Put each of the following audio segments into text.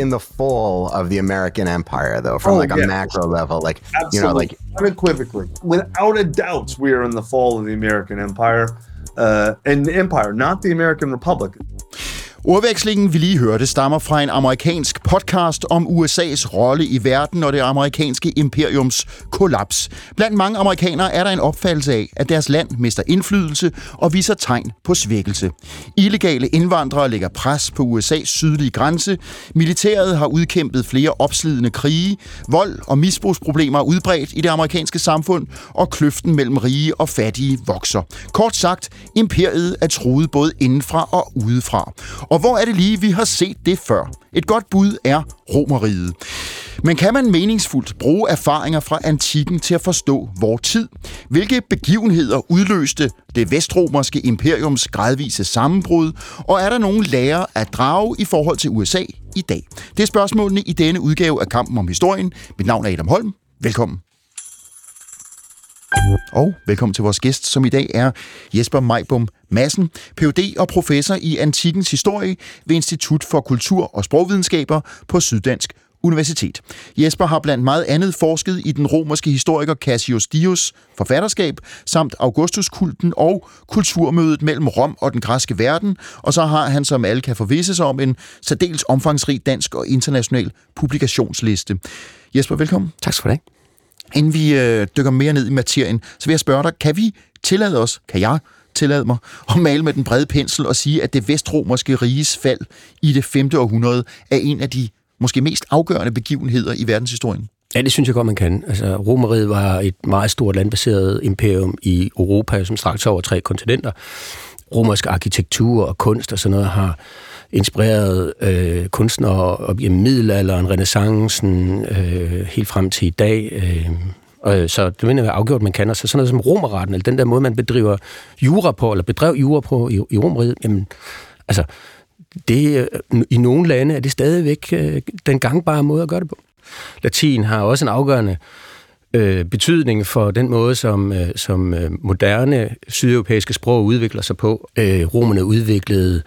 in the fall of the American empire, though, from a macro level, like absolutely. Unequivocally, without a doubt, we are in the fall of the American empire, and the empire, not the American Republic. Ordvekslingen, vi lige hørte, stammer fra en amerikansk podcast om USA's rolle i verden og det amerikanske imperiums kollaps. Blandt mange amerikanere er der en opfattelse af, at deres land mister indflydelse og viser tegn på svækkelse. Illegale indvandrere lægger pres på USA's sydlige grænse. Militæret har udkæmpet flere opslidende krige. Vold og misbrugsproblemer er udbredt i det amerikanske samfund, og kløften mellem rige og fattige vokser. Kort sagt, imperiet er truet både indenfra og udefra. Og hvor er det lige, vi har set det før? Et godt bud er Romerriget. Men kan man meningsfuldt bruge erfaringer fra antikken til at forstå vor tid? Hvilke begivenheder udløste det vestromerske imperiums gradvise sammenbrud? Og er der nogen lærer at drage i forhold til USA i dag? Det er spørgsmålene i denne udgave af Kampen om historien. Mit navn er Adam Holm. Velkommen. Og velkommen til vores gæst, som i dag er Jesper Mejbom Madsen, Ph.D. og professor i antikkens historie ved Institut for Kultur- og Sprogvidenskaber på Syddansk Universitet. Jesper har blandt meget andet forsket i den romerske historiker Cassius Dios forfatterskab, samt Augustuskulten og kulturmødet mellem Rom og den græske verden, og så har han, som alle kan forvisse sig om, en særdeles omfangsrig dansk og international publikationsliste. Jesper, velkommen. Tak skal du have. Inden vi dykker mere ned i materien, så vil jeg spørge dig, kan jeg tillade mig at male med den brede pensel og sige, at det vestromerske riges fald i det 5. århundrede er en af de måske mest afgørende begivenheder i verdenshistorien? Ja, det synes jeg godt, man kan. Altså, Romerriget var et meget stort landbaseret imperium i Europa, som strakte sig over 3 kontinenter. Romersk arkitektur og kunst og sådan noget har inspireret kunstnere op i middelalderen, renæssancen, helt frem til i dag. Så det mener jeg afgjort, man kan. Og så sådan noget som romerretten, eller den der måde, man bedrev jura på i Romerriget, jamen, altså, det, i nogle lande er det stadigvæk den gangbare måde at gøre det på. Latin har også en afgørende betydning for den måde, som moderne sydeuropæiske sprog udvikler sig på. Romerne udviklede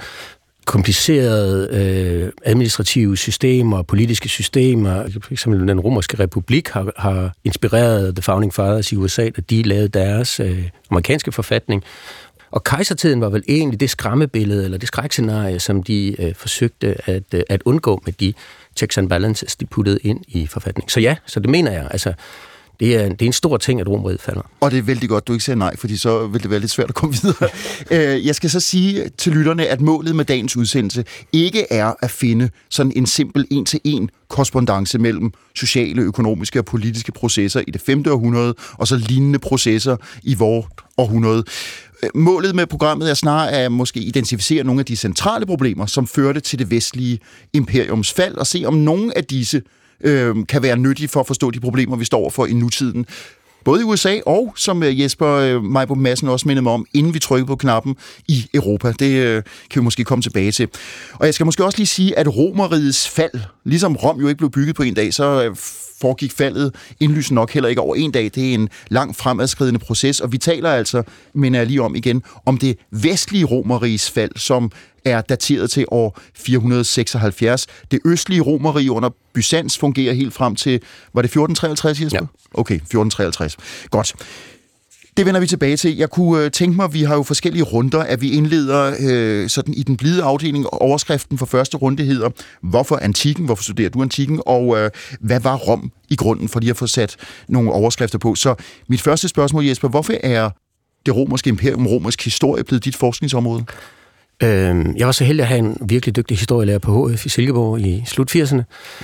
komplicerede administrative systemer, politiske systemer. For eksempel den romerske republik har inspireret The Founding Fathers i USA, da de lavede deres amerikanske forfatning. Og kejsertiden var vel egentlig det skræmmebillede, eller det skrækscenarie, som de forsøgte at undgå med de checks and balances, de puttede ind i forfatningen. Så ja, så det mener jeg. Altså, det er en stor ting, at Romerriget falder. Og det er vældig godt, du ikke siger nej, fordi så vil det være lidt svært at komme videre. Jeg skal så sige til lytterne, at målet med dagens udsendelse ikke er at finde sådan en simpel 1-til-1 korrespondance mellem sociale, økonomiske og politiske processer i det 5. århundrede, og så lignende processer i vores århundrede. Målet med programmet er snarere at måske identificere nogle af de centrale problemer, som førte til det vestlige imperiums fald, og se om nogle af disse kan være nyttige for at forstå de problemer, vi står overfor i nutiden. Både i USA og, som Jesper Mejbom Madsen også mindede mig om, inden vi trykkede på knappen, i Europa. Det kan vi måske komme tilbage til. Og jeg skal måske også lige sige, at Romerrigets fald, ligesom Rom jo ikke blev bygget på en dag, så foregik faldet indlysende nok heller ikke over en dag. Det er en lang fremadskridende proces, og vi taler altså, mener jeg lige om igen, om det vestlige Romerriges fald, som er dateret til år 476. Det østlige Romerrige under Byzans fungerer helt frem til, var det 1453, Jesper? Ja. Okay, 1453. Godt. Det vender vi tilbage til. Jeg kunne tænke mig, vi har jo forskellige runder, at vi indleder sådan i den blide afdeling. Overskriften for første runde hedder, hvorfor antikken? Hvorfor studerer du antikken? Og hvad var Rom i grunden, for lige at få sat nogle overskrifter på? Så mit første spørgsmål, Jesper, hvorfor er det romerske imperium, romersk historie, blevet dit forskningsområde? Jeg var så heldig at have en virkelig dygtig historielærer på HF i Silkeborg i slut 80'erne,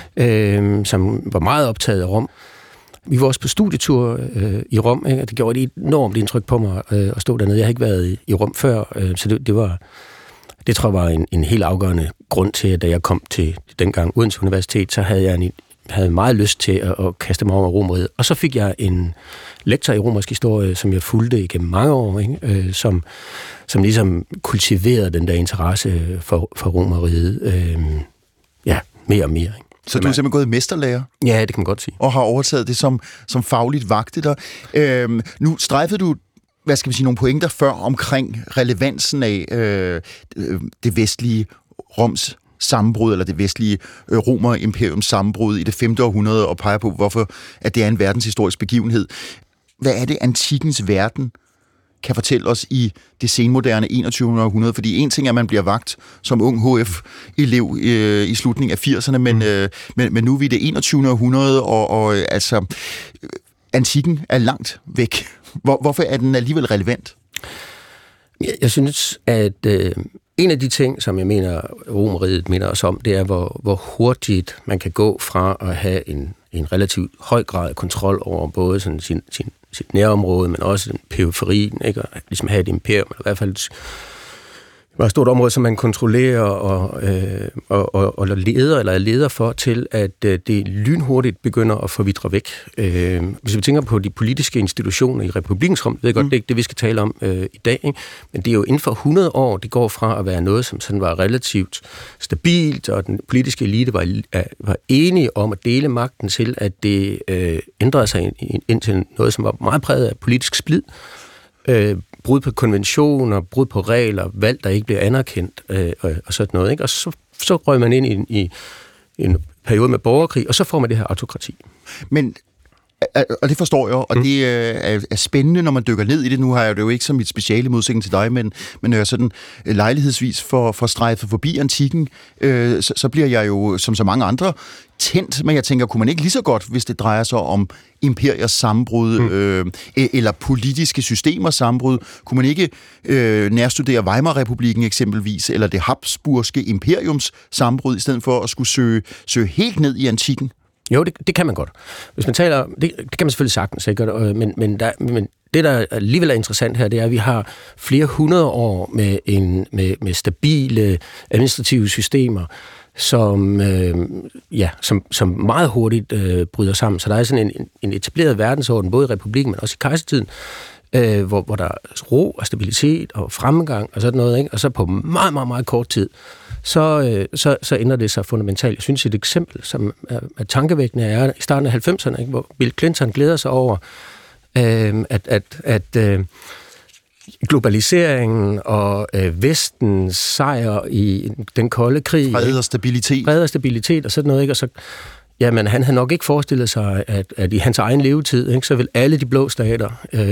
som var meget optaget af Rom. Vi var også på studietur i Rom, ikke? Og det gjorde et enormt indtryk på mig at stå dernede. Jeg har ikke været i Rom før, så det tror jeg var en helt afgørende grund til, at da jeg kom til dengang Odense Universitet, så havde jeg meget lyst til at kaste mig over Romerriget. Og så fik jeg en lektor i romersk historie, som jeg fulgte igennem mange år, ikke? Som ligesom kultiverede den der interesse for Romerriget mere og mere. Ikke? Så du er simpelthen gået mesterlærer? Ja, det kan man godt sige. Og har overtaget det som fagligt vagte der. Nu strejfede du, hvad skal vi sige, nogle pointer før omkring relevansen af det vestlige Roms sammenbrud, eller det vestlige romerimperiums sammenbrud i det 5. århundrede, og peger på, hvorfor at det er en verdenshistorisk begivenhed. Hvad er det, antikkens verden kan fortælle os i det senmoderne 21. århundrede? Fordi en ting er, at man bliver vagt som ung HF-elev i slutningen af 80'erne, men nu er vi i det 21. århundrede, og altså, antikken er langt væk. Hvorfor er den alligevel relevant? Jeg synes, at en af de ting, som jeg mener, Romerriget minder os om, det er, hvor hurtigt man kan gå fra at have en relativt høj grad af kontrol over både sådan sit nærområde, men også den periferien, ikke? Og ligesom have et imperium, eller i hvert fald et meget stort område, som man kontrollerer og leder eller er leder for, til at det lynhurtigt begynder at forvitre væk. Hvis vi tænker på de politiske institutioner i republikkens rum, ved jeg godt, det er ikke det, vi skal tale om i dag, ikke? Men det er jo inden for 100 år, det går fra at være noget, som sådan var relativt stabilt, og den politiske elite var enige om at dele magten, til at det ændrede sig ind til noget, som var meget præget af politisk splid, brud på konventioner, brud på regler, valg, der ikke bliver anerkendt, og sådan noget, ikke? Og så røg man ind i en periode med borgerkrig, og så får man det her autokrati. Men, og det forstår jeg, og det er spændende, når man dykker ned i det. Nu har jeg det jo ikke som mit speciale modsætning til dig, men når jeg sådan lejlighedsvis får strejfet forbi antikken, så bliver jeg jo, som så mange andre, tændt, men jeg tænker, kunne man ikke lige så godt, hvis det drejer sig om imperiers sammenbrud, eller politiske systemers sammenbrud, kunne man ikke nærstudere Weimar-republikken eksempelvis, eller det Habsburgske imperiums sammenbrud, i stedet for at skulle søge helt ned i antikken? Jo, det kan man godt. Hvis man taler, det kan man selvfølgelig sagtens, ikke? Men det, der alligevel er interessant her, det er, at vi har flere hundrede år med stabile administrative systemer, som meget hurtigt bryder sammen. Så der er sådan en etableret verdensorden, både i republikken, men også i kejsertiden, hvor der er ro og stabilitet og fremgang og sådan noget, ikke? Og så på meget, meget, meget kort tid, så ændrer det sig fundamentalt. Jeg synes, et eksempel, som er tankevækkende, er i starten af 90'erne, ikke? Hvor Bill Clinton glæder sig over, at globaliseringen og vestens sejr i den kolde krig. Fred og stabilitet og sådan noget, ikke? Og så, jamen, han havde nok ikke forestillet sig, at i hans egen levetid, ikke, så vil alle de blå stater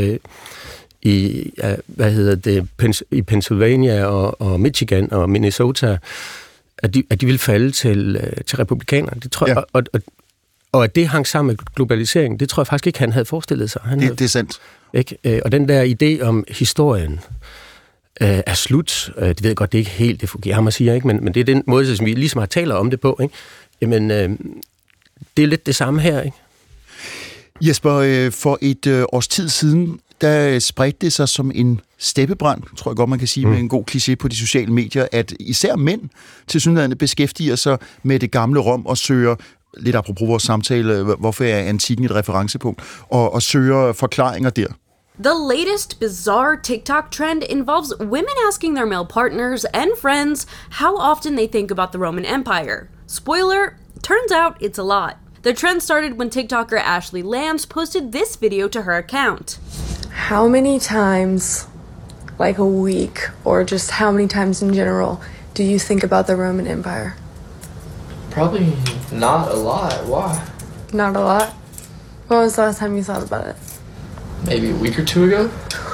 i Pennsylvania og Michigan og Minnesota, at de vil falde til republikanerne. Det tror jeg, og at det hang sammen med globaliseringen, det tror jeg faktisk ikke, han havde forestillet sig. Det er sandt. Ikke? Og den der idé om historien er slut, det ved jeg godt, det er ikke helt det Fukuyama siger, ikke? Men det er den måde, som vi ligesom har talt om det på. Ikke? Jamen, det er lidt det samme her. Ikke? Jesper, for et års tid siden, der spredte det sig som en steppebrand, tror jeg godt, man kan sige med en god kliché på de sociale medier, at især mænd tilsyneladende beskæftiger sig med det gamle Rom og søger, lidt apropos vores samtale, hvorfor er antikken et referencepunkt, og søger forklaringer der. The latest bizarre TikTok trend involves women asking their male partners and friends how often they think about the Roman Empire. Spoiler, turns out it's a lot. The trend started when TikToker Ashley Lambs posted this video to her account. How many times, like a week, or just how many times in general, do you think about the Roman Empire? Probably not a lot. Why? Not a lot? When was the last time you thought about it? Maybe a week or two ago.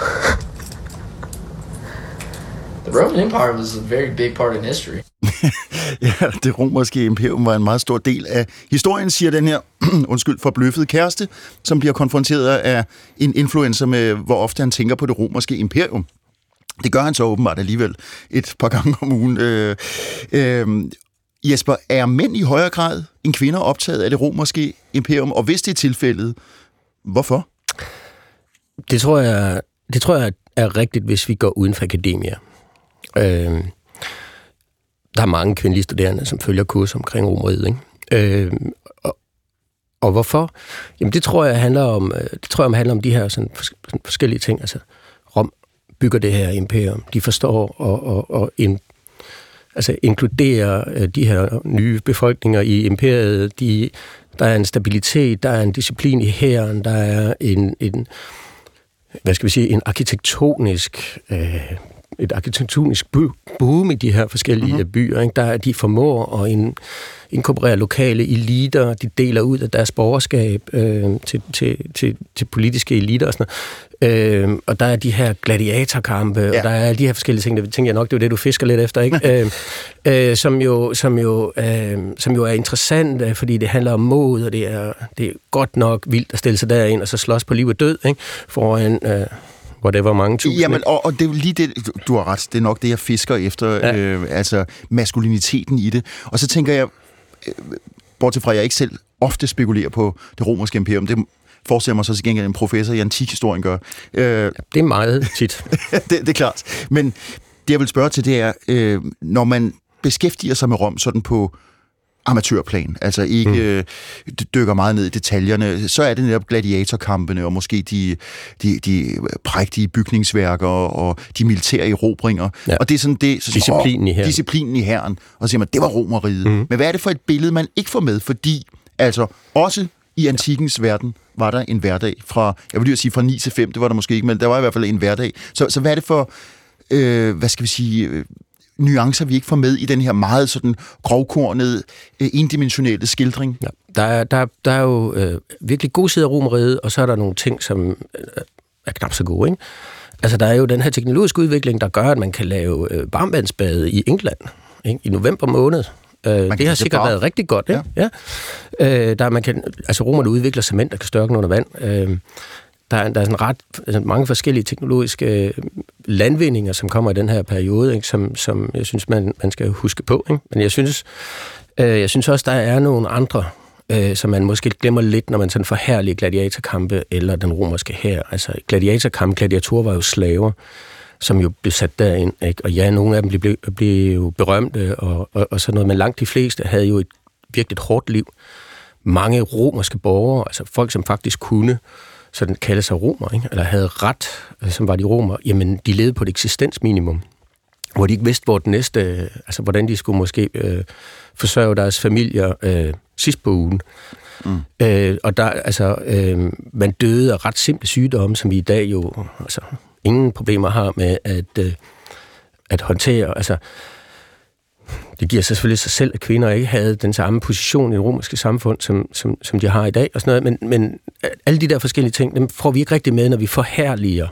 The Roman Empire was a very big part in history. Ja, det romerske imperium var en meget stor del af historien, siger den her forbløffede kæreste, som bliver konfronteret af en influencer med, hvor ofte han tænker på det romerske imperium. Det gør han så åbenbart alligevel et par gange om ugen. Jesper, er mænd i højere grad end kvinder optaget af det romerske imperium? Og hvis det er tilfældet, hvorfor? Det tror jeg er rigtigt, hvis vi går uden for akademia. Der er mange kvindelige studerende, som følger kurser omkring Romerriget, ikke? Og hvorfor? Jamen det tror jeg handler om de her sådan forskellige ting. Altså Rom bygger det her imperium. De forstår inkluderer de her nye befolkninger i imperiet. Der er en stabilitet, der er en disciplin i hæren, der er en arkitektonisk et arkitektonisk boom i de her forskellige byer. Ikke? Der de formår at inkorporere lokale eliter, de deler ud af deres borgerskab til politiske eliter og sådan noget. Og der er de her gladiatorkampe, og der er de her forskellige ting, det tænker jeg nok, det er det, du fisker lidt efter, ikke? Som jo er interessant, fordi det handler om mod, og det er godt nok vildt at stille sig derind, og så slås på liv og død, ikke? Foran whatever mange tusind. Jamen, og det er jo lige det, du har ret, det er nok det, jeg fisker efter, altså maskuliniteten i det. Og så tænker jeg, bortset fra, at jeg ikke selv ofte spekulerer på det romerske imperium, det forestiller mig så til gengæld en professor i antikhistorien gør. Det er meget tit. det er klart. Men det, jeg vil spørge til, det er, når man beskæftiger sig med Rom sådan på amatørplan, altså ikke dykker meget ned i detaljerne, så er det netop gladiatorkampene og måske de prægtige bygningsværker og de militære erobringer. Ja. Og det er sådan det... Så, disciplinen i hæren. Og så siger man, det var Romerriget. Men hvad er det for et billede, man ikke får med? Fordi, altså, også i antikkens verden var der en hverdag fra, jeg vil lige sige fra 9 til 5, det var der måske ikke, men der var i hvert fald en hverdag. Så hvad er det for, hvad skal vi sige... nuancer, vi ikke får med i den her meget sådan grovkornede, endimensionelle skildring. Ja, der er jo virkelig gode sider af Romerriget, og så er der nogle ting, som er knap så gode, ikke? Altså, der er jo den her teknologiske udvikling, der gør, at man kan lave varmvandsbade i England, ikke? I november måned. Det har sikkert været rigtig godt, ikke? Ja. Der man kan, altså romerne udvikler cement, der kan størkne under vand. Der er sådan mange forskellige teknologiske landvindinger, som kommer i den her periode, ikke? Som jeg synes, man skal huske på. Ikke? Men jeg synes også, der er nogle andre, som man måske glemmer lidt, når man sådan forhærliger gladiatorkampe eller den romerske hær. Altså gladiatorer var jo slaver, som jo blev sat derind. Ikke? Og ja, nogle af dem blev jo berømte og sådan noget, men langt de fleste havde jo et virkelig hårdt liv. Mange romerske borgere, altså folk, som faktisk kunne sådan kaldte sig romer, ikke? Eller havde ret, som var de romer, jamen de levede på et eksistensminimum, hvor de ikke vidste, hvor den næste, altså hvordan de skulle måske forsørge deres familier sidst på ugen. Og der, altså, man døde af ret simple sygdomme, som vi i dag jo altså, ingen problemer har med at håndtere. Altså, det giver selvfølgelig sig selv, at kvinder ikke havde den samme position i det romerske samfund, som de har i dag, og sådan noget. Men alle de der forskellige ting, dem får vi ikke rigtig med, når vi forherliger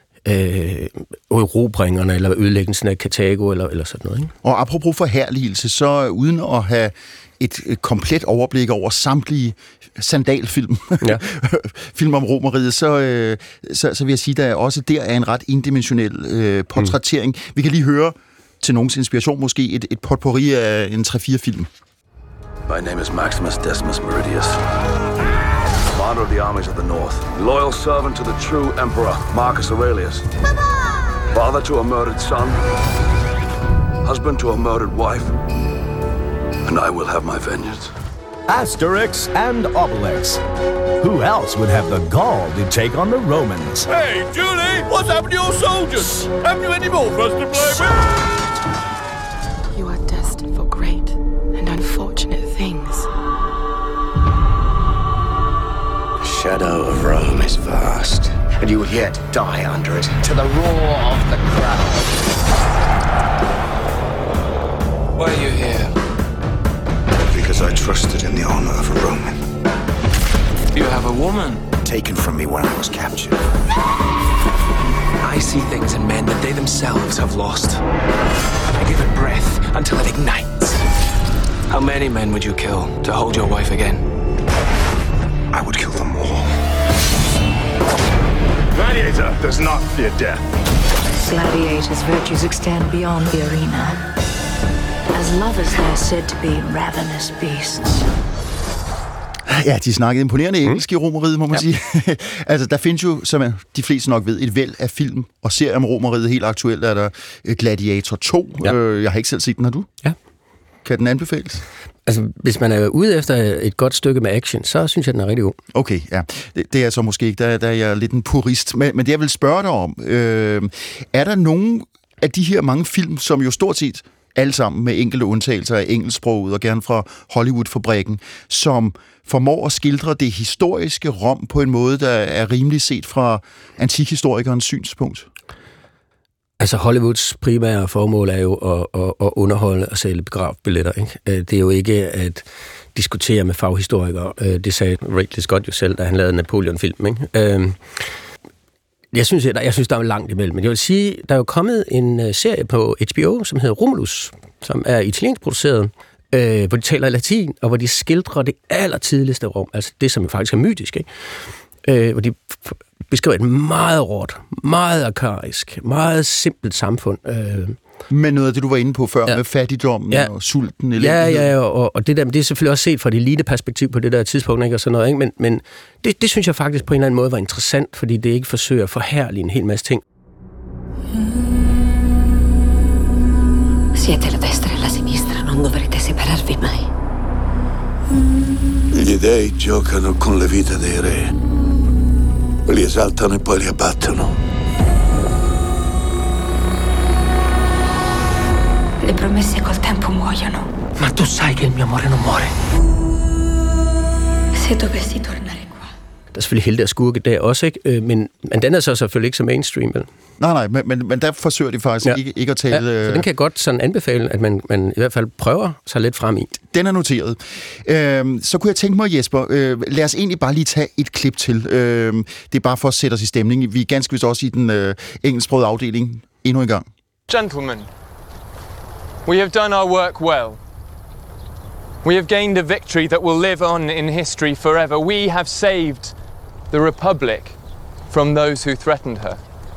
erobringerne, eller ødelæggelsen af Karthago, eller sådan noget. Ikke? Og apropos forherligelse, så uden at have et komplet overblik over samtlige sandalfilm, film om Romerriget, så vil jeg sige, at også der er en ret indimensionel portrættering. Vi kan lige høre til nogens inspiration måske et potpourri af en 3-4 film. My name is Maximus Decimus Meridius, commander of the armies of the north, loyal servant to the true emperor Marcus Aurelius, father to a murdered son, husband to a murdered wife, and I will have my vengeance. Asterix and Obelix. Who else would have the gall to take on the Romans? Hey, Julie, what's happened to your soldiers? Haven't you any more for us to play with? You are destined for great and unfortunate things. The shadow of Rome is vast, and you will yet die under it, to the roar of the crowd. Why are you here? Because I trusted in the honor of a Roman. You have a woman? Taken from me when I was captured. I see things in men that they themselves have lost. I give it breath until it ignites. How many men would you kill to hold your wife again? I would kill them all. Gladiator does not fear death. Gladiators' virtues extend beyond the arena. As lovers, they're said to be ravenous beasts. Ja, de snakkede imponerende engelsk i Romerriget, må man sige. Altså, der findes jo, som de fleste nok ved, et væld af film og serier om Romerriget. Helt aktuelt er der Gladiator 2. Ja. Jeg har ikke selv set den, har du? Ja. Kan den anbefales? Altså, hvis man er ude efter et godt stykke med action, så synes jeg, den er rigtig god. Okay, ja. Det er så måske ikke. Der er jeg lidt en purist. Men det, jeg vil spørge dig om, er der nogen af de her mange film, som jo stort set alle sammen med enkelte undtagelser af engelsksproget og gerne fra Hollywood-fabrikken, som formår at skildre det historiske Rom på en måde, der er rimelig set fra antikhistorikernes synspunkt? Altså Hollywoods primære formål er jo at underholde og sælge begravbilletter. Ikke? Det er jo ikke at diskutere med faghistorikere. Det sagde Ridley Scott jo selv, da han lavede Napoleon-film. Ikke? Jeg synes, der er langt imellem. Men jeg vil sige, der er jo kommet en serie på HBO, som hedder Romulus, som er italiensk produceret, hvor de taler latin, og hvor de skildrer det allertidligste Rom, altså det, som faktisk er mytisk, ikke? Hvor de beskriver et meget råt, meget arkaisk, meget simpelt samfund. Men noget af det, du var inde på før, med fattigdommen og sulten. Og det der, det er selvfølgelig også set fra det elite-perspektiv på det der tidspunkt, ikke? Og sådan noget, ikke? Men det synes jeg faktisk på en eller anden måde var interessant, fordi det ikke forsøger at forherlige en hel masse ting. Siete la destra e la sinistra, non dovrete separarvi mai. Gli dei giocano con le vite dei re. Li esaltano e poi li abbattono. Le promesse col tempo muoiono. Ma tu sai che il mio amore non muore. Se dovessi tornare qua. Der er selvfølgelig helte og skurke der også, ikke? Men den er så selvfølgelig ikke så mainstream, vel? Nej, men der forsøger de faktisk ikke at tale... Ja, så den kan jeg godt sådan anbefale, at man i hvert fald prøver sig lidt frem i. Den er noteret. Så kunne jeg tænke mig, Jesper, lad os egentlig bare lige tage et klip til. Det er bare for at sætte os i stemning. Vi er ganske vist også i den engelsksprogede afdeling endnu en gang. Gentlemen, we have done our work well. We have gained a victory that will live on in history forever. We have saved the Republic from those who threatened her.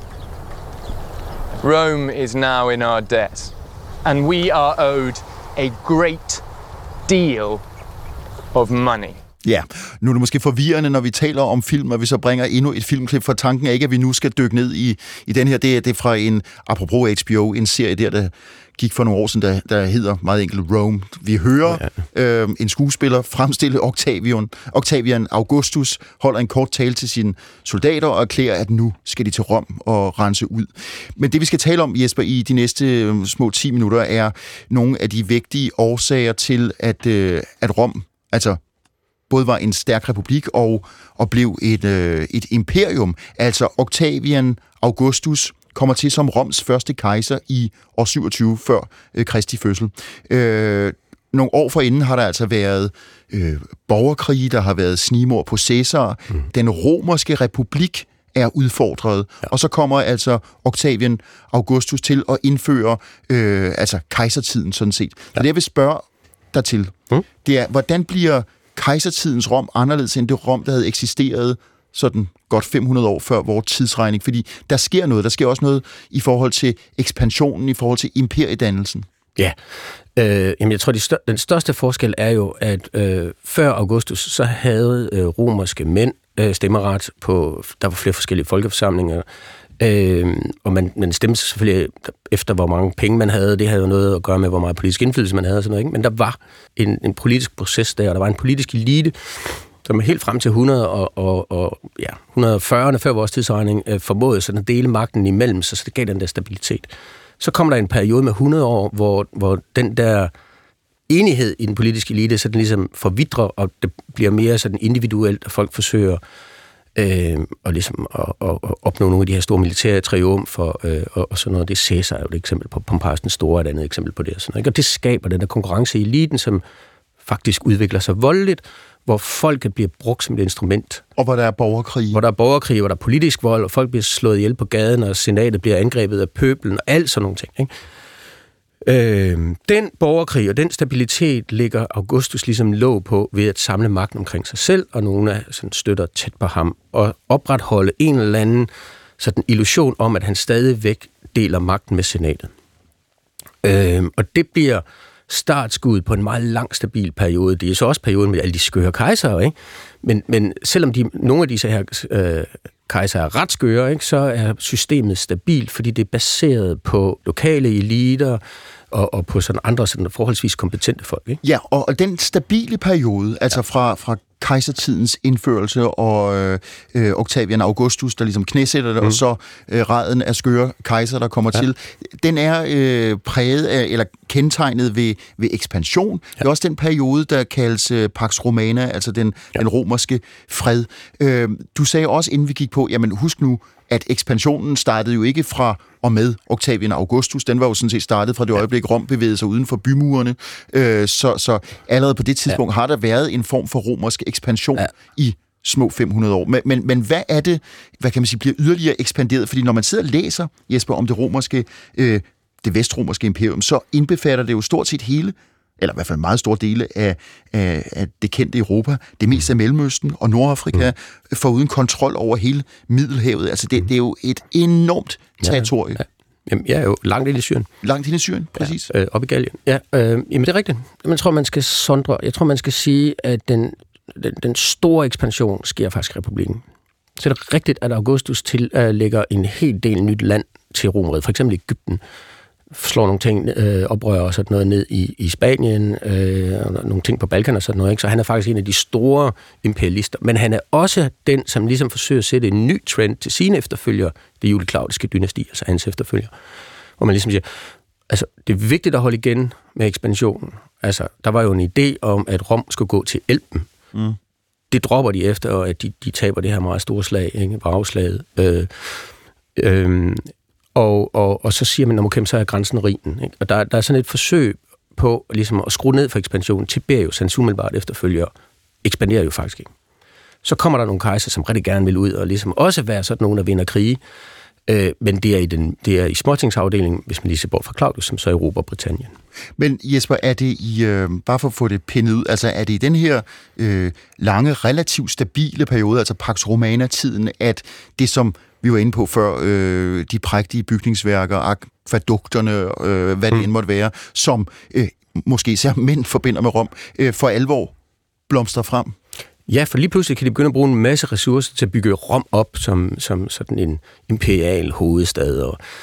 Rome is now in our debt, and we are owed a great deal of money. Ja, nu er det måske forvirrende, når vi taler om film, og vi så bringer endnu et filmklip, for tanken er ikke, at vi nu skal dykke ned i den her. Det er fra en, apropos HBO, en serie der gik for nogle år siden, der hedder meget enkelt Rome. Vi hører en skuespiller fremstille Octavian Augustus, holder en kort tale til sine soldater og erklærer, at nu skal de til Rom og rense ud. Men det, vi skal tale om, Jesper, i de næste små 10 minutter, er nogle af de vigtige årsager til, at Rom, altså både var en stærk republik og blev et imperium. Altså Octavian Augustus kommer til som Roms første kejser i år 27 før Kristi fødsel. Nogle år forinden har der altså været borgerkrige, der har været snigmord på Caesar. Den romerske republik er udfordret, og så kommer altså Octavian Augustus til at indføre altså kejsertiden sådan set. Så det jeg vil spørge dig til, det er, hvordan bliver kejsertidens Rom anderledes end det Rom, der havde eksisteret sådan godt 500 år før vores tidsregning? Fordi der sker noget. Der sker også noget i forhold til ekspansionen, i forhold til imperiedannelsen. Ja. Jamen jeg tror, den største forskel er jo, at før Augustus, så havde romerske mænd stemmeret på... Der var flere forskellige folkeforsamlinger, og man stemte selvfølgelig efter, hvor mange penge man havde. Det havde jo noget at gøre med, hvor meget politisk indflydelse man havde og sådan noget, ikke? Men der var en politisk proces der, og der var en politisk elite, som helt frem til 140'erne før vores tidsregning formåede sådan at dele magten imellem sig, så det gav den der stabilitet. Så kommer der en periode med 100 år, hvor den der enighed i den politiske elite, så den ligesom forvidrer, og det bliver mere sådan individuelt, og folk forsøger og ligesom at opnå nogle af de her store militære triumfer og sådan noget. Det er Caesar jo et eksempel på, Pompejus den Store er et andet eksempel på det. Og, sådan noget. Og det skaber den der konkurrence i eliten, som faktisk udvikler sig voldeligt, hvor folket bliver brugt som et instrument. Og hvor der er borgerkrig. Hvor der er politisk vold, og folk bliver slået ihjel på gaden, og senatet bliver angrebet af pøblen, og alt sådan nogle ting, ikke? Den borgerkrig og den stabilitet ligger Augustus ligesom låg på ved at samle magten omkring sig selv, og nogle af sådan støtter tæt på ham, og opretholde en eller anden sådan illusion om, at han stadigvæk deler magten med senatet. Og det bliver startskuddet på en meget lang, stabil periode. Det er så også perioden med alle de skøre kejsere, ikke? Men selvom nogle af disse her kejsere er ret skøre, ikke, så er systemet stabilt, fordi det er baseret på lokale eliter og på sådan andre sådan forholdsvis kompetente folk, ikke? Ja, og den stabile periode, altså fra kejsertidens indførelse og Octavian Augustus, der ligesom knæsætter det, og så raden af skøre kejser, der kommer til, den er præget af, eller kendetegnet ved ekspansion. Det er også den periode, der kaldes Pax Romana, altså den romerske fred. Du sagde også, inden vi gik på, jamen husk nu, at ekspansionen startede jo ikke fra og med Octavian Augustus. Den var jo sådan set startet fra det øjeblik, Rom bevægede sig uden for bymurene. Så allerede på det tidspunkt har der været en form for romersk ekspansion i små 500 år. Men hvad er det, hvad kan man sige, bliver yderligere ekspanderet? Fordi når man sidder og læser, Jesper, om det romerske, det vestromerske imperium, så indbefatter det jo stort set hele, eller i hvert fald en meget stor dele af det kendte Europa, det meste af Mellemøsten og Nordafrika, foruden kontrol over hele Middelhavet. Altså det er jo et enormt territorie. Ja. Jamen, jeg er jo langt ind i Syrien. Langt ind i Syrien, præcis. Ja, op i Gallien. Ja, jamen det er rigtigt. Jeg tror, man skal sondre. Jeg tror, man skal sige, at den store ekspansion sker faktisk i republikken. Så er det rigtigt, at Augustus tillægger en hel del nyt land til Romeriet. For eksempel Egypten slår nogle ting, oprører og sådan noget ned i Spanien, og nogle ting på Balkan og sådan noget. Ikke? Så han er faktisk en af de store imperialister. Men han er også den, som ligesom forsøger at sætte en ny trend til sine efterfølgere, det juliklaudiske dynasti, altså hans efterfølgere. Hvor man ligesom siger, altså det er vigtigt at holde igen med ekspansionen. Altså der var jo en idé om, at Rom skulle gå til Elben. Det dropper de efter, at de taber det her meget store slag, ikke? Bragslaget. Og så siger man, okay, så er grænsen Rhinen. Ikke? Og der er sådan et forsøg på ligesom at skrue ned for ekspansionen. Tiberius, hans umiddelbart efterfølger, ekspanderer jo faktisk ikke. Så kommer der nogle kejser, som rigtig gerne vil ud og ligesom også være sådan nogen, der vinder krige. Men det er i småtingsafdelingen, hvis man lige ser bort fra Claudius, som så erobrer Britannien. Men Jesper, er det bare for at få det pindet ud, altså er det i den her lange, relativt stabile periode, altså Pax Romana-tiden, at det, som vi var inde på før, de prægtige bygningsværker, akvadukterne, hvad det end måtte være, som måske især mænd forbinder med Rom, for alvor blomstrer frem? Ja, for lige pludselig kan de begynde at bruge en masse ressourcer til at bygge Rom op som sådan en imperial hovedstad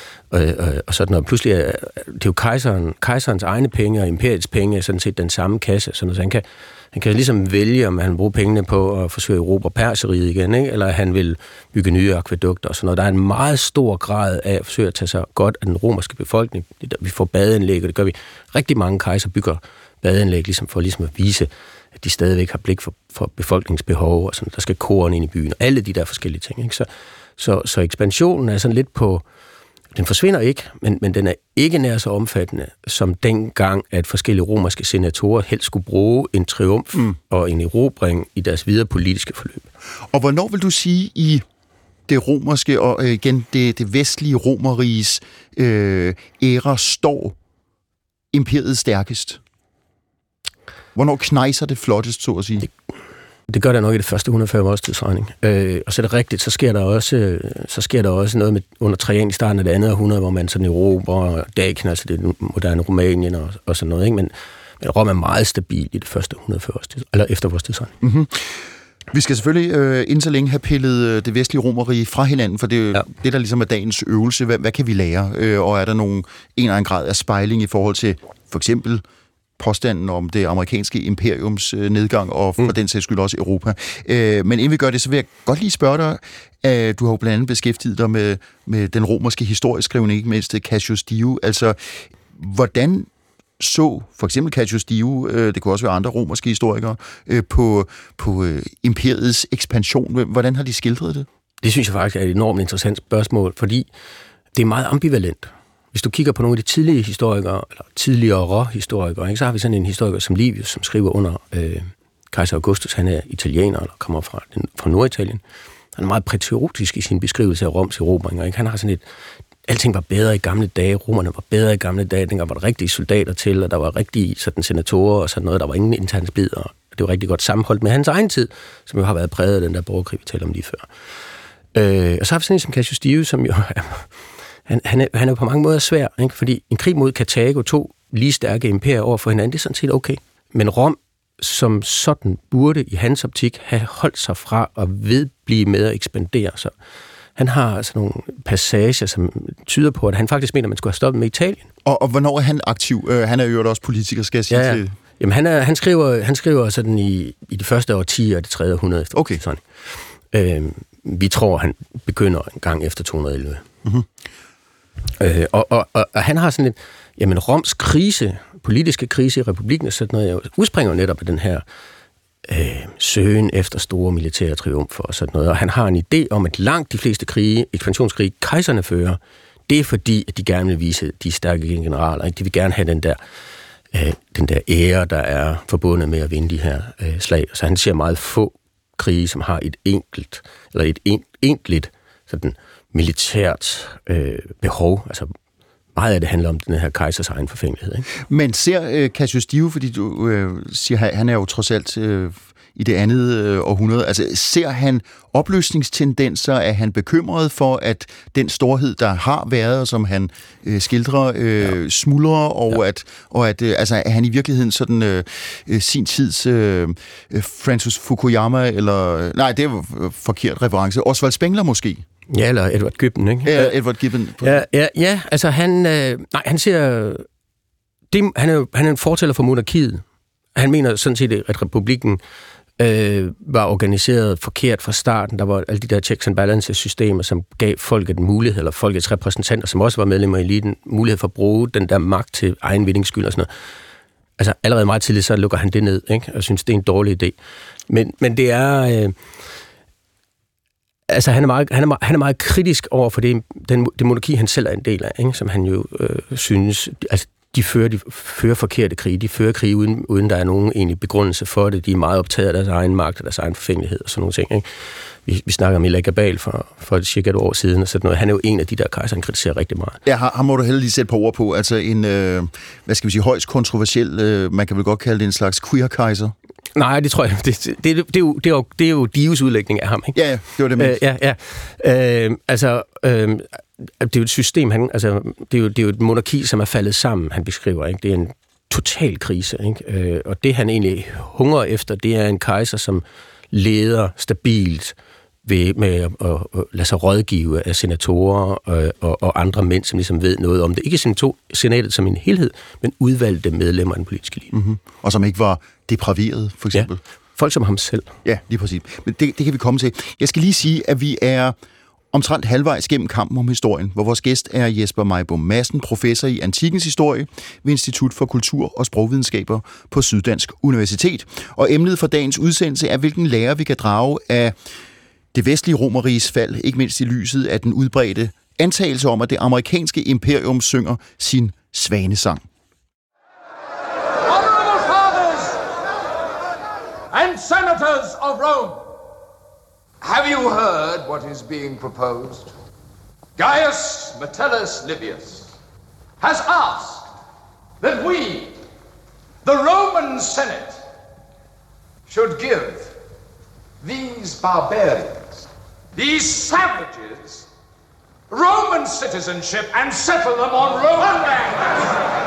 og sådan noget. Pludselig er det jo kejserens egne penge og imperiets penge er sådan set den samme kasse, så han kan ligesom vælge, om han vil bruge pengene på at forsøge at erobre Perseriget igen, ikke? Eller han vil bygge nye akvædukter og sådan noget. Der er en meget stor grad af at forsøge at tage sig godt af den romerske befolkning. Vi får badeanlæg, og det gør vi. Rigtig mange kejser bygger badeanlæg ligesom for ligesom at vise, at de stadigvæk har blik for befolkningsbehov, og sådan, der skal koren ind i byen, og alle de der forskellige ting. Ikke? Så ekspansionen er sådan lidt på... Den forsvinder ikke, men den er ikke nær så omfattende, som dengang, at forskellige romerske senatorer helst skulle bruge en triumf og en erobring i deres videre politiske forløb. Og hvornår vil du sige i det romerske, og igen det vestlige romeriges æra står imperiet stærkest? Hvornår knejser det flottest, så at sige? Det gør der nok i det første 140 års tidsregning. Og så er det rigtigt, så sker der også noget med under Trajan i starten af det andet århundrede, hvor man sådan erobrer Daken, altså det moderne Rumænien og sådan noget, ikke? Men Rom er meget stabil i det første 140 års tidsregning, eller efter vores tidsregning. Mm-hmm. Vi skal selvfølgelig inden så længe have pillet det vestlige romerige fra hinanden, for det er det, der ligesom er dagens øvelse. Hvad kan vi lære? Og er der en eller anden grad af spejling i forhold til for eksempel påstanden om det amerikanske imperiums nedgang, og for den sags skyld også Europa. Men inden vi gør det, så vil jeg godt lige spørge dig, du har jo blandt andet beskæftiget dig med den romerske historieskrivning, ikke mindst Cassius Dio. Altså, hvordan så for eksempel Cassius Dio, det kunne også være andre romerske historikere, på imperiets ekspansion? Hvordan har de skildret det? Det synes jeg faktisk er et enormt interessant spørgsmål, fordi det er meget ambivalent. Hvis du kigger på nogle af de tidlige historikere, eller tidligere historikere, ikke, så har vi sådan en historiker som Livius, som skriver under kejser Augustus. Han er italiener, eller kommer fra Norditalien. Han er meget patriotisk i sin beskrivelse af Roms erobringer. Ikke? Han har sådan alting var bedre i gamle dage, romerne var bedre i gamle dage, dengang var der rigtige soldater til, og der var rigtige sådan senatorer og sådan noget, der var ingen interne splid, og det var rigtig godt sammenholdt med hans egen tid, som jo har været præget af den der borgerkrig, vi talte om lige før. Og så har vi sådan en som Cassius Dio, som jo han er jo på mange måder svær, ikke? Fordi en krig mod Karthago, 2 lige stærke imperier over for hinanden, det er sådan set okay. Men Rom, som sådan, burde i hans optik have holdt sig fra at vedblive med at ekspandere sig. Han har sådan nogle passager, som tyder på, at han faktisk mener, at man skulle have stoppet med Italien. Og hvornår er han aktiv? Han er jo også politiker, skal jeg sige til. Jamen, han skriver sådan i de første årtier af det 3. århundrede efter. Okay. Sådan. Vi tror, han begynder en gang efter 211. Mm-hmm. Og han har sådan lidt, Roms krise, politiske krise i republikken og sådan noget, udspringer netop af den her søgen efter store militære triumfer og sådan noget. Og han har en idé om, at langt de fleste krige, ekspansionskrige, kejserne fører, det er fordi, at de gerne vil vise de stærke generaler. Ikke? De vil gerne have den der ære, der er forbundet med at vinde de her slag. Så han ser meget få krige, som har et enkelt sådan militært behov. Altså meget af det handler om den her kejsers egen forfængelighed. Ikke? Men ser Cassius Dio, fordi du siger, han er jo trods alt i det andet århundrede, altså ser han opløsningstendenser? Er han bekymret for, at den storhed, der har været, og som han skildrer, smuldrer, og at altså, er han i virkeligheden sådan sin tids Francis Fukuyama, eller nej, det er jo forkert reference, Oswald Spengler måske? Ja, eller Edward Gibbon, ikke? Ja, Edward Gibbon. Ja, altså han ser... Han er en fortæller for monarkiet. Han mener sådan set, at republikken var organiseret forkert fra starten. Der var alle de der checks and balances-systemer, som gav folket en mulighed, eller folkets repræsentanter, som også var medlemmer i eliten, mulighed for at bruge den der magt til egen vindings skyld og sådan noget. Altså allerede meget tidligt, så lukker han det ned, ikke? Og synes, det er en dårlig idé. Men det er... Altså, han er meget kritisk over for det monarki, han selv er en del af, ikke? Som han jo synes... Altså, de fører forkerte krige. De fører krige, uden der er nogen egentlig begrundelse for det. De er meget optaget af deres egen magt og deres egen forfængelighed og sådan nogle ting. Ikke? Vi snakker om Elia Gabal for cirka et år siden, og sådan noget. Han er jo en af de der kejser, han kritiserer rigtig meget. Ja, ham må du heller lige sætte på ord på. Altså en, hvad skal vi sige, højst kontroversiel, man kan vel godt kalde det en slags queer-kejser. Nej, det tror jeg. Det er jo Dios udlægning af ham, ikke? Ja, det var det mindst. Det er jo et system, det er jo et monarki, som er faldet sammen, han beskriver, ikke? Det er en total krise, ikke? Og det, han egentlig hungrer efter, det er en kejser, som leder stabilt med at lade sig rådgive af senatorer og andre mænd, som ligesom ved noget om det. Ikke senatet som en helhed, men udvalgte medlemmer af den politiske elite. Mm-hmm. Og som ikke var depraveret, for eksempel. Ja, folk som ham selv. Ja, lige præcis. Men det kan vi komme til. Jeg skal lige sige, at vi er omtrent halvvejs gennem kampen om historien, hvor vores gæst er Jesper Mejbom Madsen, professor i antikkens historie ved Institut for Kultur- og Sprogvidenskaber på Syddansk Universitet. Og emnet for dagens udsendelse er, hvilken lære vi kan drage af det vestlige Romerriges fald, ikke mindst i lyset af den udbredte antagelse om, at det amerikanske imperium synger sin svanesang. Honorable fathers and senators of Rome, have you heard what is being proposed? Gaius Metellus Livius has asked that we, the Roman Senate, should give these barbarians, these savages, Roman citizenship and settle them on Roman land.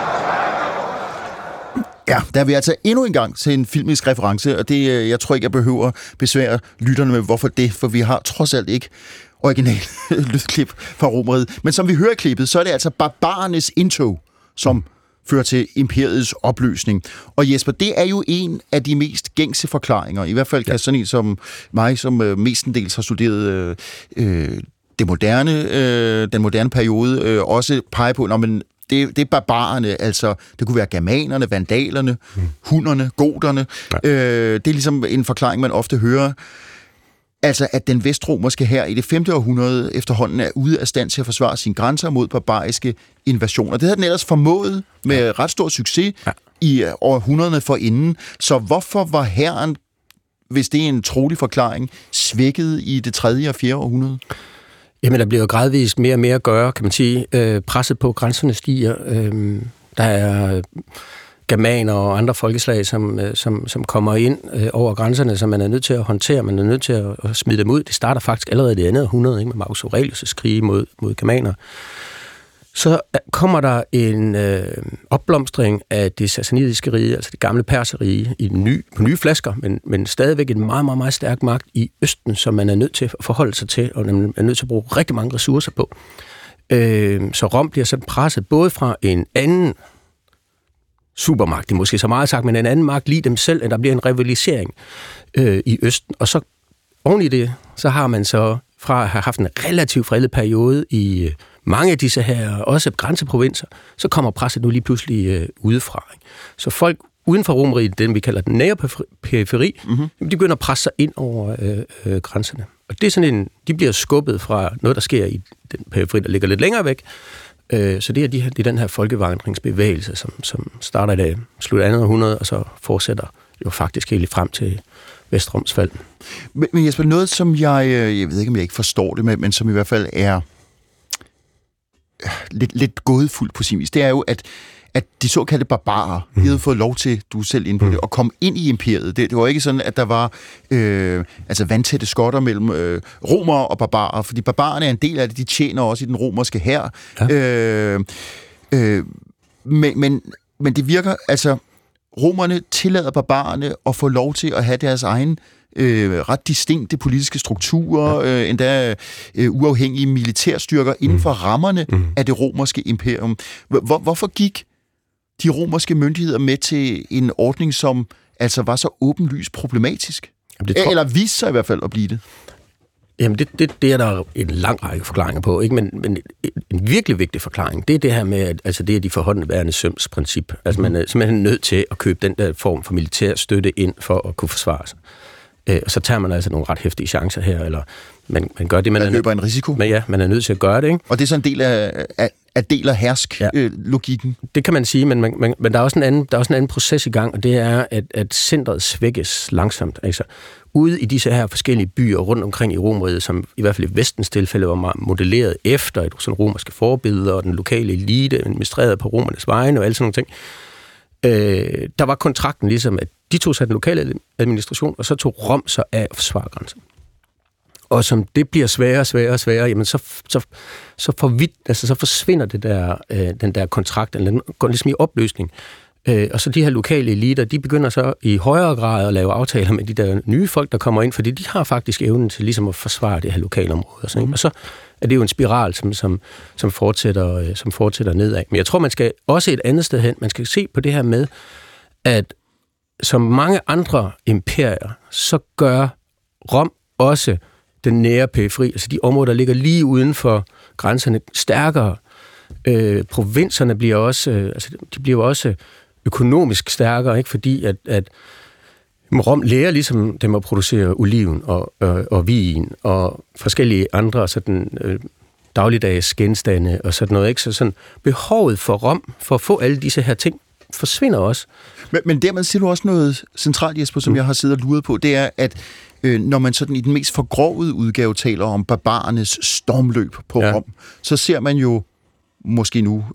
Ja, der er vi altså endnu en gang til en filmisk reference, og det, jeg tror ikke, jeg behøver besvære lytterne med, hvorfor det, for vi har trods alt ikke original lydklip fra Romeriet. Men som vi hører i klippet, så er det altså barbarernes indtog, som fører til imperiets opløsning. Og Jesper, det er jo en af de mest gængse forklaringer, i hvert fald kan sådan en som mig, som mestendels har studeret den moderne periode, også pege på, men det er barbarerne, altså det kunne være germanerne, vandalerne, hunnerne, goterne. Ja. Det er ligesom en forklaring, man ofte hører. Altså, at den vestromerske hær i det 5. århundrede efterhånden er ude af stand til at forsvare sine grænser mod barbariske invasioner. Det havde den ellers formået med ret stor succes i århundrederne forinden. Så hvorfor var hæren, hvis det er en trolig forklaring, svækket i det 3. og 4. århundrede? Jamen, der bliver jo gradvist mere og mere at gøre, kan man sige. Presset på grænserne stiger. Der er germaner og andre folkeslag, som kommer ind over grænserne, som man er nødt til at håndtere, man er nødt til at smide dem ud. Det starter faktisk allerede i det andet århundrede, ikke, med Marcus Aurelius' krige mod germaner. Så kommer der en opblomstring af det sassanidiske rige, altså det gamle perserrige, på nye flasker, men stadigvæk en meget, meget, meget stærk magt i Østen, som man er nødt til at forholde sig til, og man er nødt til at bruge rigtig mange ressourcer på. Så Rom bliver sådan presset både fra en anden supermagt, det er måske så meget sagt, men en anden magt lige dem selv, at der bliver en rivalisering i Østen. Og så oven i det, så har man så fra at have haft en relativt fredet periode i mange af disse her, også grænseprovinser, så kommer presset nu lige pludselig udefra. Ikke? Så folk uden for Romeriet, den vi kalder den nære periferi, de begynder at presse sig ind over grænserne. Og det er sådan de bliver skubbet fra noget, der sker i den periferi, der ligger lidt længere væk. Så det er den her folkevandringsbevægelse, som starter i det slut af 2. århundrede, og så fortsætter jo faktisk helt frem til Vestroms fald. Men Jesper, noget som jeg ved ikke, om jeg ikke forstår det, men som i hvert fald er lidt gådefuldt på sin vis, det er jo, at de såkaldte barbarer, de havde fået lov til, du er selv inde på det, at komme ind i imperiet. Det var ikke sådan, at der var vandtætte skotter mellem romere og barbarer, fordi barbarerne er en del af det, de tjener også i den romerske hær. Ja. Men det virker, altså romerne tillader barbarerne at få lov til at have deres egen ret distinkte politiske strukturer, endda uafhængige militærstyrker inden for rammerne af det romerske imperium. Hvorfor gik de romerske myndigheder med til en ordning, som altså var så åbenlyst problematisk? Eller viste sig i hvert fald at blive det? Jamen, det er der en lang række forklaringer på, ikke? Men en virkelig vigtig forklaring, det er det her med, at altså det er de forhåndværende søms princip. Altså man er simpelthen nødt til at købe den der form for militær støtte ind for at kunne forsvare sig. Og så tager man altså nogle ret heftige chancer her, eller man gør det, man løber en risiko. Men ja, man er nødt til at gøre det, ikke? Og det er så en del af hersk-logikken. Det kan man sige, men der er også en anden proces i gang, og det er, at centret svækkes langsomt. Altså, ude i disse her forskellige byer rundt omkring i Romerriget, som i hvert fald i Vestens tilfælde var meget modelleret efter et sådan romerske forbilleder, og den lokale elite administreret på romernes vegne og alle sådan nogle ting. Der var kontrakten ligesom, at de tog sig den lokale administration, og så tog Rom sig af at forsvare grænsen. Og som det bliver sværere, jamen så forsvinder det der, den der kontrakt, den går ligesom i opløsning. Og så de her lokale eliter, de begynder så i højere grad at lave aftaler med de der nye folk, der kommer ind, fordi de har faktisk evnen til ligesom at forsvare det her lokale område. Og så er det jo en spiral, som fortsætter nedad. Men jeg tror, man skal også et andet sted hen. Man skal se på det her med, at som mange andre imperier, så gør Rom også den nære periferi, altså de områder, der ligger lige uden for grænserne, stærkere. Provinserne bliver også økonomisk stærkere, ikke? Fordi at Rom lærer ligesom dem at producere oliven og vin og forskellige andre sådan dagligdags genstande og sådan noget, ikke? Så sådan behovet for Rom for at få alle disse her ting forsvinder også. Men dermed siger du også noget centralt, Jesper, som jeg har siddet og luret på, det er, at når man sådan i den mest forgrovede udgave taler om barbarernes stormløb på Rom, så ser man jo måske nu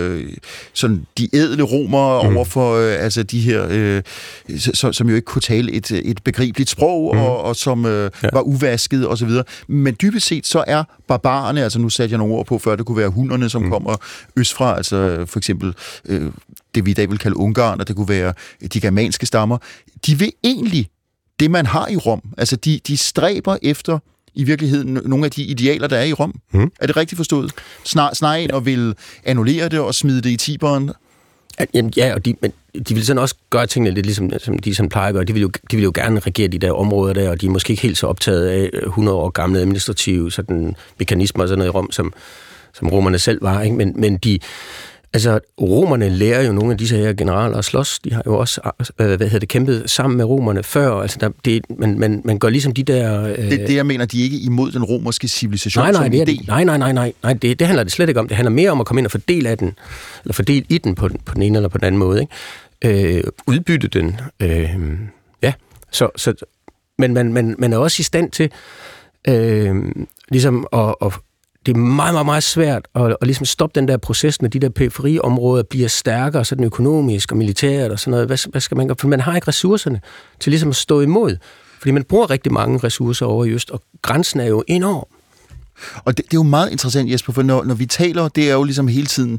sådan de ædle romere overfor altså de her, som jo ikke kunne tale et begribeligt sprog, og som var uvasket og så videre. Men dybest set så er barbarerne, altså nu satte jeg nogle ord på før, det kunne være hunderne, som kommer østfra, altså for eksempel det vi i dag vil kalde Ungarn, og det kunne være de germanske stammer. De vil egentlig det, man har i Rom. Altså de stræber efter i virkeligheden nogle af de idealer, der er i Rom. Er det rigtigt forstået? Snarere end at vil annullere det og smide det i Tiberen? Ja, og de vil sådan også gøre tingene lidt ligesom som de sådan plejer at gøre. De vil jo gerne regere de der områder der, og de er måske ikke helt så optaget af 100 år gamle administrative sådan mekanismer og sådan noget i Rom, som romerne selv var, ikke? Men altså, romerne lærer jo nogle af disse her generaler at slås. De har jo også kæmpet sammen med romerne før. Altså, man går ligesom de der... Det, jeg mener, de er ikke imod den romerske civilisation som idé. Nej, det handler det slet ikke om. Det handler mere om at komme ind og fordele af den, eller fordele i den på den ene eller på den anden måde, ikke? Udbytte den. Men man er også i stand til ligesom at det er meget, meget, meget svært at ligesom stoppe den der proces, når de der periferiområder bliver stærkere, sådan økonomisk og militært og sådan noget. Hvad skal man gøre? For man har ikke ressourcerne til ligesom at stå imod. Fordi man bruger rigtig mange ressourcer over i øst, og grænsen er jo enorm. Og det er jo meget interessant, Jesper, for når vi taler, det er jo ligesom hele tiden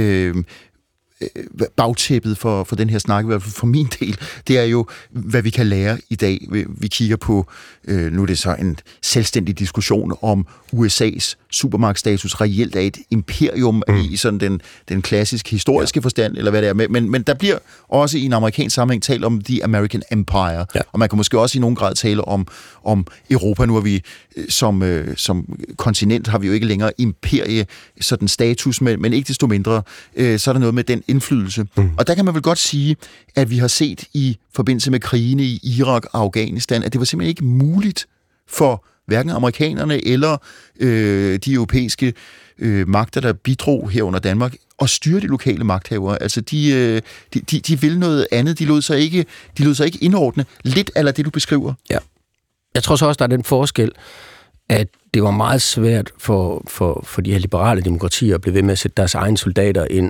bagtæppet for den her snak, i hvert fald for min del, det er jo, hvad vi kan lære i dag. Vi kigger på, nu er det så en selvstændig diskussion om USA's supermagtstatus reelt er et imperium i sådan den klassiske historiske forstand, eller hvad det er. Men der bliver også i en amerikansk sammenhæng talt om The American Empire, og man kan måske også i nogen grad tale om Europa. Nu er vi som kontinent har vi jo ikke længere imperie, sådan status, men ikke desto mindre, så er der noget med den indflydelse. Og der kan man vel godt sige, at vi har set i forbindelse med krigene i Irak og Afghanistan, at det var simpelthen ikke muligt for hverken amerikanerne eller de europæiske magter, der bidrog her under Danmark, at styre de lokale magthavere. Altså, de vil noget andet. De lod sig ikke indordne. Lidt eller det, du beskriver. Ja. Jeg tror så også, der er den forskel, at det var meget svært for de her liberale demokratier at blive ved med at sætte deres egne soldater ind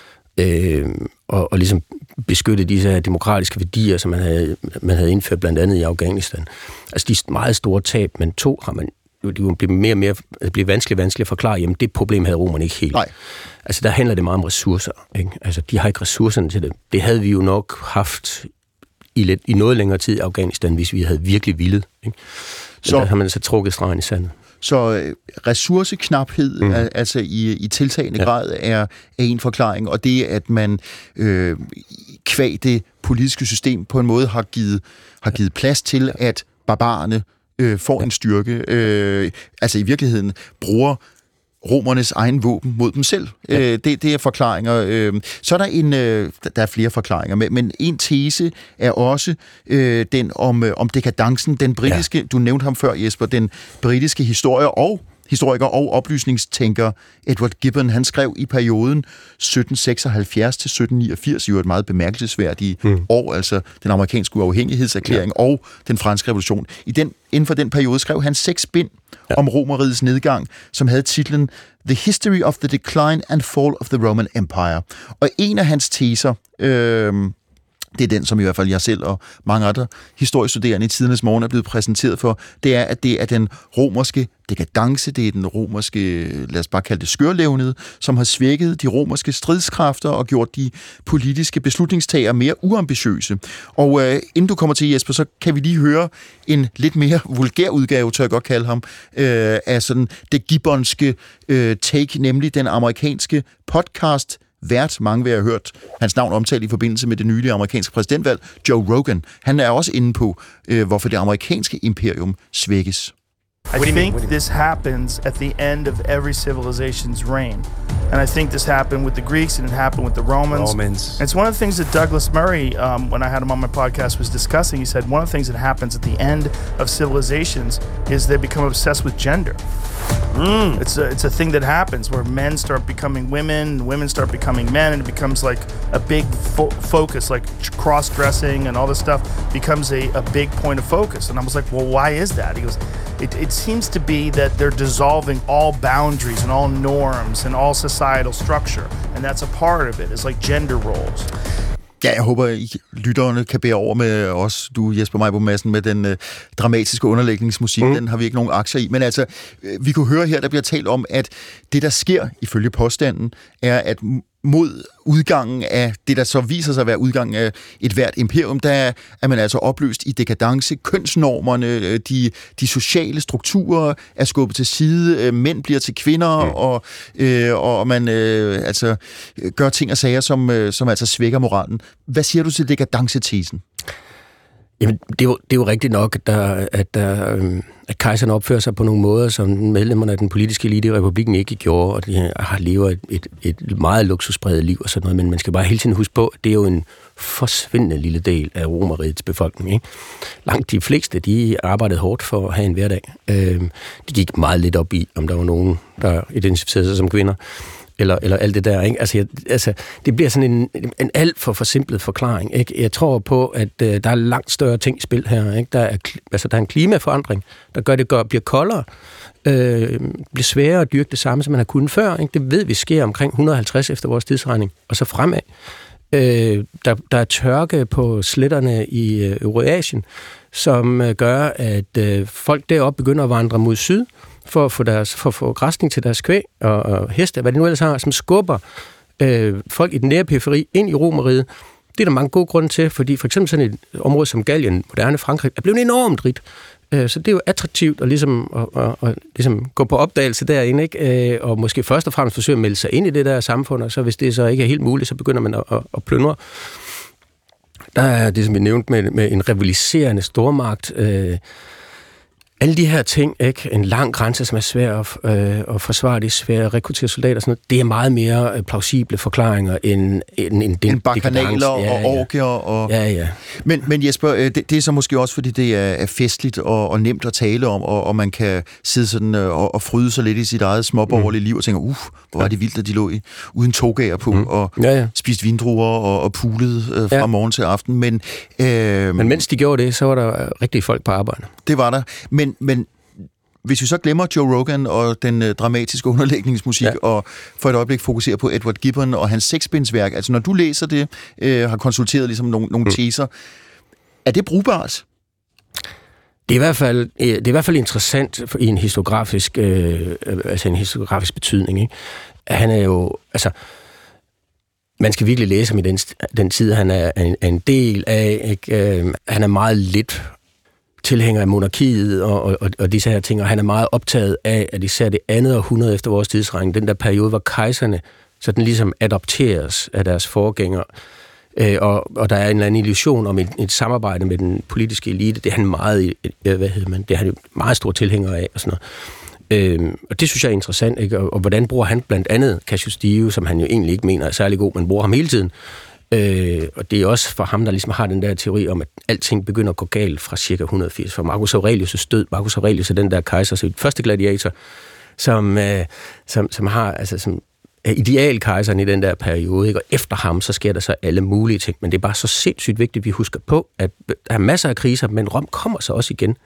og ligesom beskytte disse her demokratiske værdier, som man havde indført blandt andet i Afghanistan. Altså de meget store tab, man tog, har man det bliver mere og mere vanskeligt at forklare, jamen det problem havde romerne ikke helt. Nej. Altså der handler det meget om ressourcer, ikke? Altså de har ikke ressourcerne til det. Det havde vi jo nok haft i noget længere tid i Afghanistan, hvis vi havde virkelig villet, ikke? Så der har man så trukket stregen i sandet. Så ressourceknaphed, altså i tiltagende grad, er en forklaring, og det, at man kvad det politiske system på en måde har givet plads til, at barbarerne får en styrke, altså i virkeligheden bruger romernes egen våben mod dem selv. Det er forklaringer. Så er der er flere forklaringer, men en tese er også den om dekadencen, den britiske, du nævnte ham før, Jesper, den britiske historiker og oplysningstænker Edward Gibbon, han skrev i perioden 1776 til 1789, jo et meget bemærkelsesværdigt år, altså den amerikanske uafhængighedserklæring og den franske revolution. Inden for den periode skrev han 6 bind om Romerrigets nedgang, som havde titlen The History of the Decline and Fall of the Roman Empire. Og en af hans teser, det er den, som i hvert fald jeg selv og mange andre historiestuderende i tidernes morgen er blevet præsenteret for, det er, at det er den romerske dekadence, det er den romerske, lad os bare kalde det skørlevnede, som har svækket de romerske stridskræfter og gjort de politiske beslutningstagere mere uambitiøse. Og inden du kommer til, Jesper, så kan vi lige høre en lidt mere vulgær udgave, tør jeg godt kalde ham, af sådan det gibbonske take, nemlig den amerikanske podcast vært, mange vil have hørt hans navn omtalt i forbindelse med det nylige amerikanske præsidentvalg, Joe Rogan. Han er også inde på, hvorfor det amerikanske imperium svækkes. I think this happens at the end of every civilization's reign. And I think this happened with the Greeks and it happened with the Romans. And it's one of the things that Douglas Murray, when I had him on my podcast, was discussing. He said one of the things that happens at the end of civilizations is they become obsessed with gender. It's a thing that happens where men start becoming women, and women start becoming men, and it becomes like a big focus, like cross-dressing and all this stuff becomes a big point of focus. And I was like, well, why is that? He goes, it seems to be that they're dissolving all boundaries and all norms and all societal structure, and that's a part of it. It's like gender roles. Ja, jeg håber, I lytterne kan bære over med os, du Jesper Meibo Madsen, med den dramatiske underlægningsmusik. Den har vi ikke nogen aktier i. Men altså, vi kunne høre her, der bliver talt om, at det, der sker, ifølge påstanden, er, at mod udgangen af det, der så viser sig at være udgangen af et hvert imperium, der er man altså opløst i dekadence. Kønsnormerne, de sociale strukturer er skubbet til side, mænd bliver til kvinder, og man altså gør ting og sager, som altså svækker moralen. Hvad siger du til dekadence-tesen? Jamen, det er jo rigtigt nok, at kejserne opfører sig på nogle måder, som medlemmerne af den politiske elite i republikken ikke gjorde, og de lever et meget luksuspræget liv og sådan noget, men man skal bare hele tiden huske på, at det er jo en forsvindende lille del af Romerrigets befolkning, ikke? Langt de fleste, de arbejdede hårdt for at have en hverdag. De gik meget lidt op i, om der var nogen, der identificerede sig som kvinder, eller alt det der, ikke? Altså, det bliver sådan en alt for forsimplet forklaring, ikke? Jeg tror på, at der er langt større ting i spil her, ikke? Der er en klimaforandring, der gør det bliver koldere, bliver sværere at dyrke det samme, som man har kunnet før, ikke? Det ved vi sker omkring 150 efter vores tidsregning, og så fremad. Der er tørke på sletterne i Eurasien, som gør, at folk deroppe begynder at vandre mod syd, for at få græsning til deres kvæg og heste, hvad det nu ellers har, som skubber folk i den nære periferi ind i Romerriget. Det er der mange gode grunde til, fordi for eksempel sådan et område som Gallien, moderne Frankrig, er blevet enormt rigt. Så det er jo attraktivt at ligesom gå på opdagelse derinde, ikke? Og måske først og fremmest forsøge at melde sig ind i det der samfund, og så hvis det så ikke er helt muligt, så begynder man at plyndre. Der er det, som vi nævnte med en rivaliserende stormagt, alle de her ting, ikke? En lang grænse, som er svær at forsvare, det er svært at rekruttere soldater og sådan noget, det er meget mere plausible forklaringer end bakanaler og orgier. Og... Ja. Men Jesper, det er så måske også, fordi det er festligt og nemt at tale om, og man kan sidde sådan og fryde sig lidt i sit eget småborgerlige liv og tænke, hvor var det vildt, at de lå uden togager på og spiste vindruer og pulede fra morgen til aften. Men mens de gjorde det, så var der rigtige folk på arbejde. Det var der. Men hvis vi så glemmer Joe Rogan og den dramatiske underlægningsmusik, og for et øjeblik fokuserer på Edward Gibbon og hans seksbindsværk, altså når du læser det, har konsulteret ligesom nogle teser, er det brugbart? Det er i hvert fald interessant i en historiografisk betydning. Ikke? Han er jo, altså, man skal virkelig læse ham i den tid, han er en del af. Ikke? Han er meget lidt tilhænger af monarkiet og disse her ting, og han er meget optaget af, at især det andet århundrede efter vores tidsregning, den der periode, hvor kejserne sådan ligesom adopteres af deres forgængere, og der er en eller anden illusion om et samarbejde med den politiske elite, det er han meget, det er han meget stor tilhænger af, og sådan noget. Og det synes jeg er interessant, ikke? Og hvordan bruger han blandt andet Cassius Dio, som han jo egentlig ikke mener er særlig god, men bruger ham hele tiden. Og det er også for ham, der ligesom har den der teori om, at alting begynder at gå galt fra cirka 180. For Marcus Aurelius' død. Marcus Aurelius er den der kejser, så den første gladiator, som har, altså som er idealkejseren i den der periode, ikke? Og efter ham, så sker der så alle mulige ting. Men det er bare så sindssygt vigtigt, at vi husker på, at der er masser af kriser, men Rom kommer så også igen.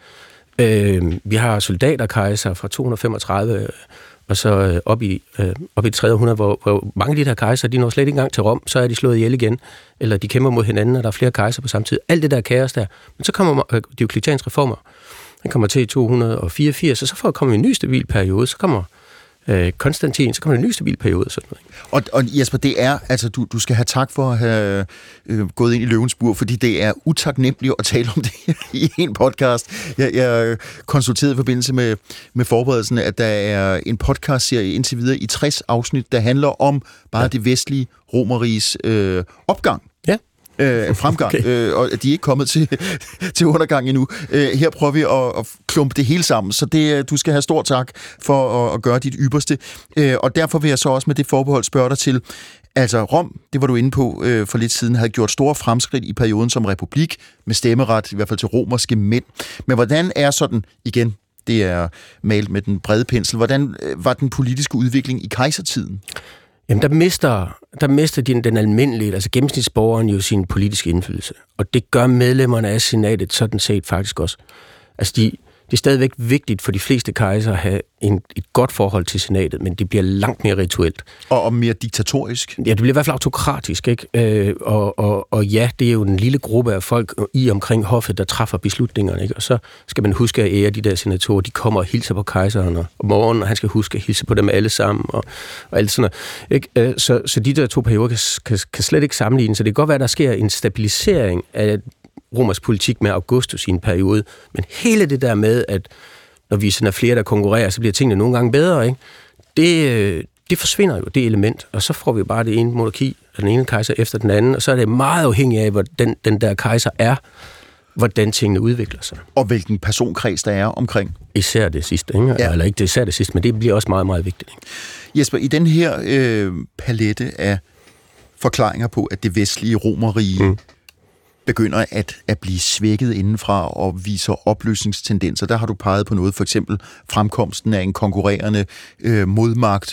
Vi har soldaterkejser fra 235 og så op i 300, hvor mange af de der kejser, de når slet ikke engang til Rom, så er de slået ihjel igen, eller de kæmper mod hinanden, og der er flere kejser på samme tid. Alt det der kaos der. Men så kommer Diocletians reformer. Den kommer til i 284, og så kommer en ny stabil periode, så kommer Konstantin, så kommer en ny stabil periode. Sådan noget. Og Jesper, det er, altså du skal have tak for at have gået ind i løvens bur, fordi det er utaknemmeligt at tale om det i en podcast. Jeg konsulterede i forbindelse med forberedelsen, at der er en podcastserie indtil videre i 60 afsnit, der handler om bare det vestlige Romerriges opgang. Fremgang, okay. Og de er ikke kommet til undergang endnu. Her prøver vi at klumpe det hele sammen, så du skal have stor tak for at gøre dit ypperste. Og derfor vil jeg så også med det forbehold spørge dig til, altså Rom, det var du inde på for lidt siden, havde gjort store fremskridt i perioden som republik, med stemmeret, i hvert fald til romerske mænd. Men hvordan er sådan, igen, det er malet med den brede pensel, hvordan var den politiske udvikling i kejsertiden? Jamen, der mister den almindelige, altså gennemsnitsborgeren jo sin politiske indflydelse. Og det gør medlemmerne af senatet sådan set faktisk også. Altså, det er stadigvæk vigtigt for de fleste kejser at have et godt forhold til senatet, men det bliver langt mere rituelt. Og mere diktatorisk? Ja, det bliver i hvert fald autokratisk, ikke? Og ja, det er jo en lille gruppe af folk i omkring hoffet, der træffer beslutningerne, ikke? Og så skal man huske at ære de der senatorer, de kommer og hilser på kejseren om morgenen, og han skal huske at hilse på dem alle sammen, og alt sådan noget. Ikke? Så de der to perioder kan slet ikke sammenlignes, så det kan godt være, at der sker en stabilisering af Romers politik med Augustus i en periode, men hele det der med, at når vi sådan er flere, der konkurrerer, så bliver tingene nogle gange bedre, ikke? Det forsvinder jo, det element, og så får vi bare det ene monarki, den ene kejser efter den anden, og så er det meget afhængigt af, hvordan den der kejser er, hvordan tingene udvikler sig. Og hvilken personkreds der er omkring. Især det sidste, ikke? Ja. Eller ikke især det sidste, men det bliver også meget, meget vigtigt. Ikke? Jesper, i den her palette af forklaringer på, at det vestlige romerrige begynder at blive svækket indenfra og viser opløsningstendenser. Der har du peget på noget, for eksempel fremkomsten af en konkurrerende modmagt,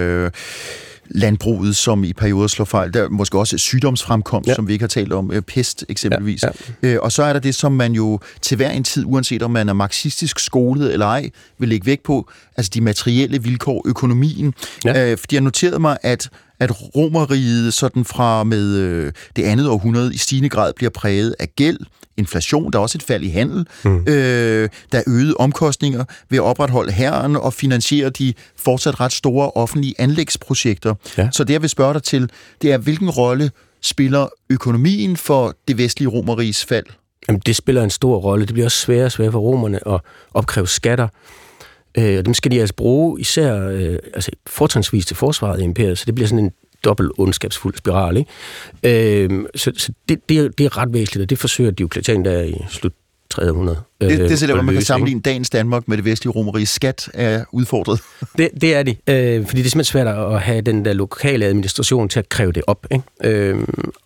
landbruget, som i perioder slår fejl. Der er måske også sygdomsfremkomst, som vi ikke har talt om, pest eksempelvis. Ja. Og så er der det, som man jo til hver en tid, uanset om man er marxistisk skolet eller ej, vil lægge vægt på, altså de materielle vilkår, økonomien. Ja. Fordi jeg noterede mig, at Romerriget sådan fra med det andet århundrede i stigende grad bliver præget af gæld, inflation, der er også et fald i handel, der er øgede omkostninger ved at opretholde hæren og finansiere de fortsat ret store offentlige anlægsprojekter. Ja. Så det, jeg vil spørge dig til, det er, hvilken rolle spiller økonomien for det vestlige Romerriges fald? Jamen, det spiller en stor rolle. Det bliver også sværere og sværere for romerne at opkræve skatter. Og dem skal de altså bruge især fortrinsvis til forsvaret i imperiet, så det bliver sådan en dobbelt ondskabsfuld spiral, ikke? Så det er ret væsentligt, og det forsøger Diocletian der i slut 300. Det er så der, hvor man kan sammenligne dagens Danmark med det vestlige Romerige. Skat er udfordret. Det er de, fordi det er simpelthen svært at have den der lokale administration til at kræve det op. Ikke?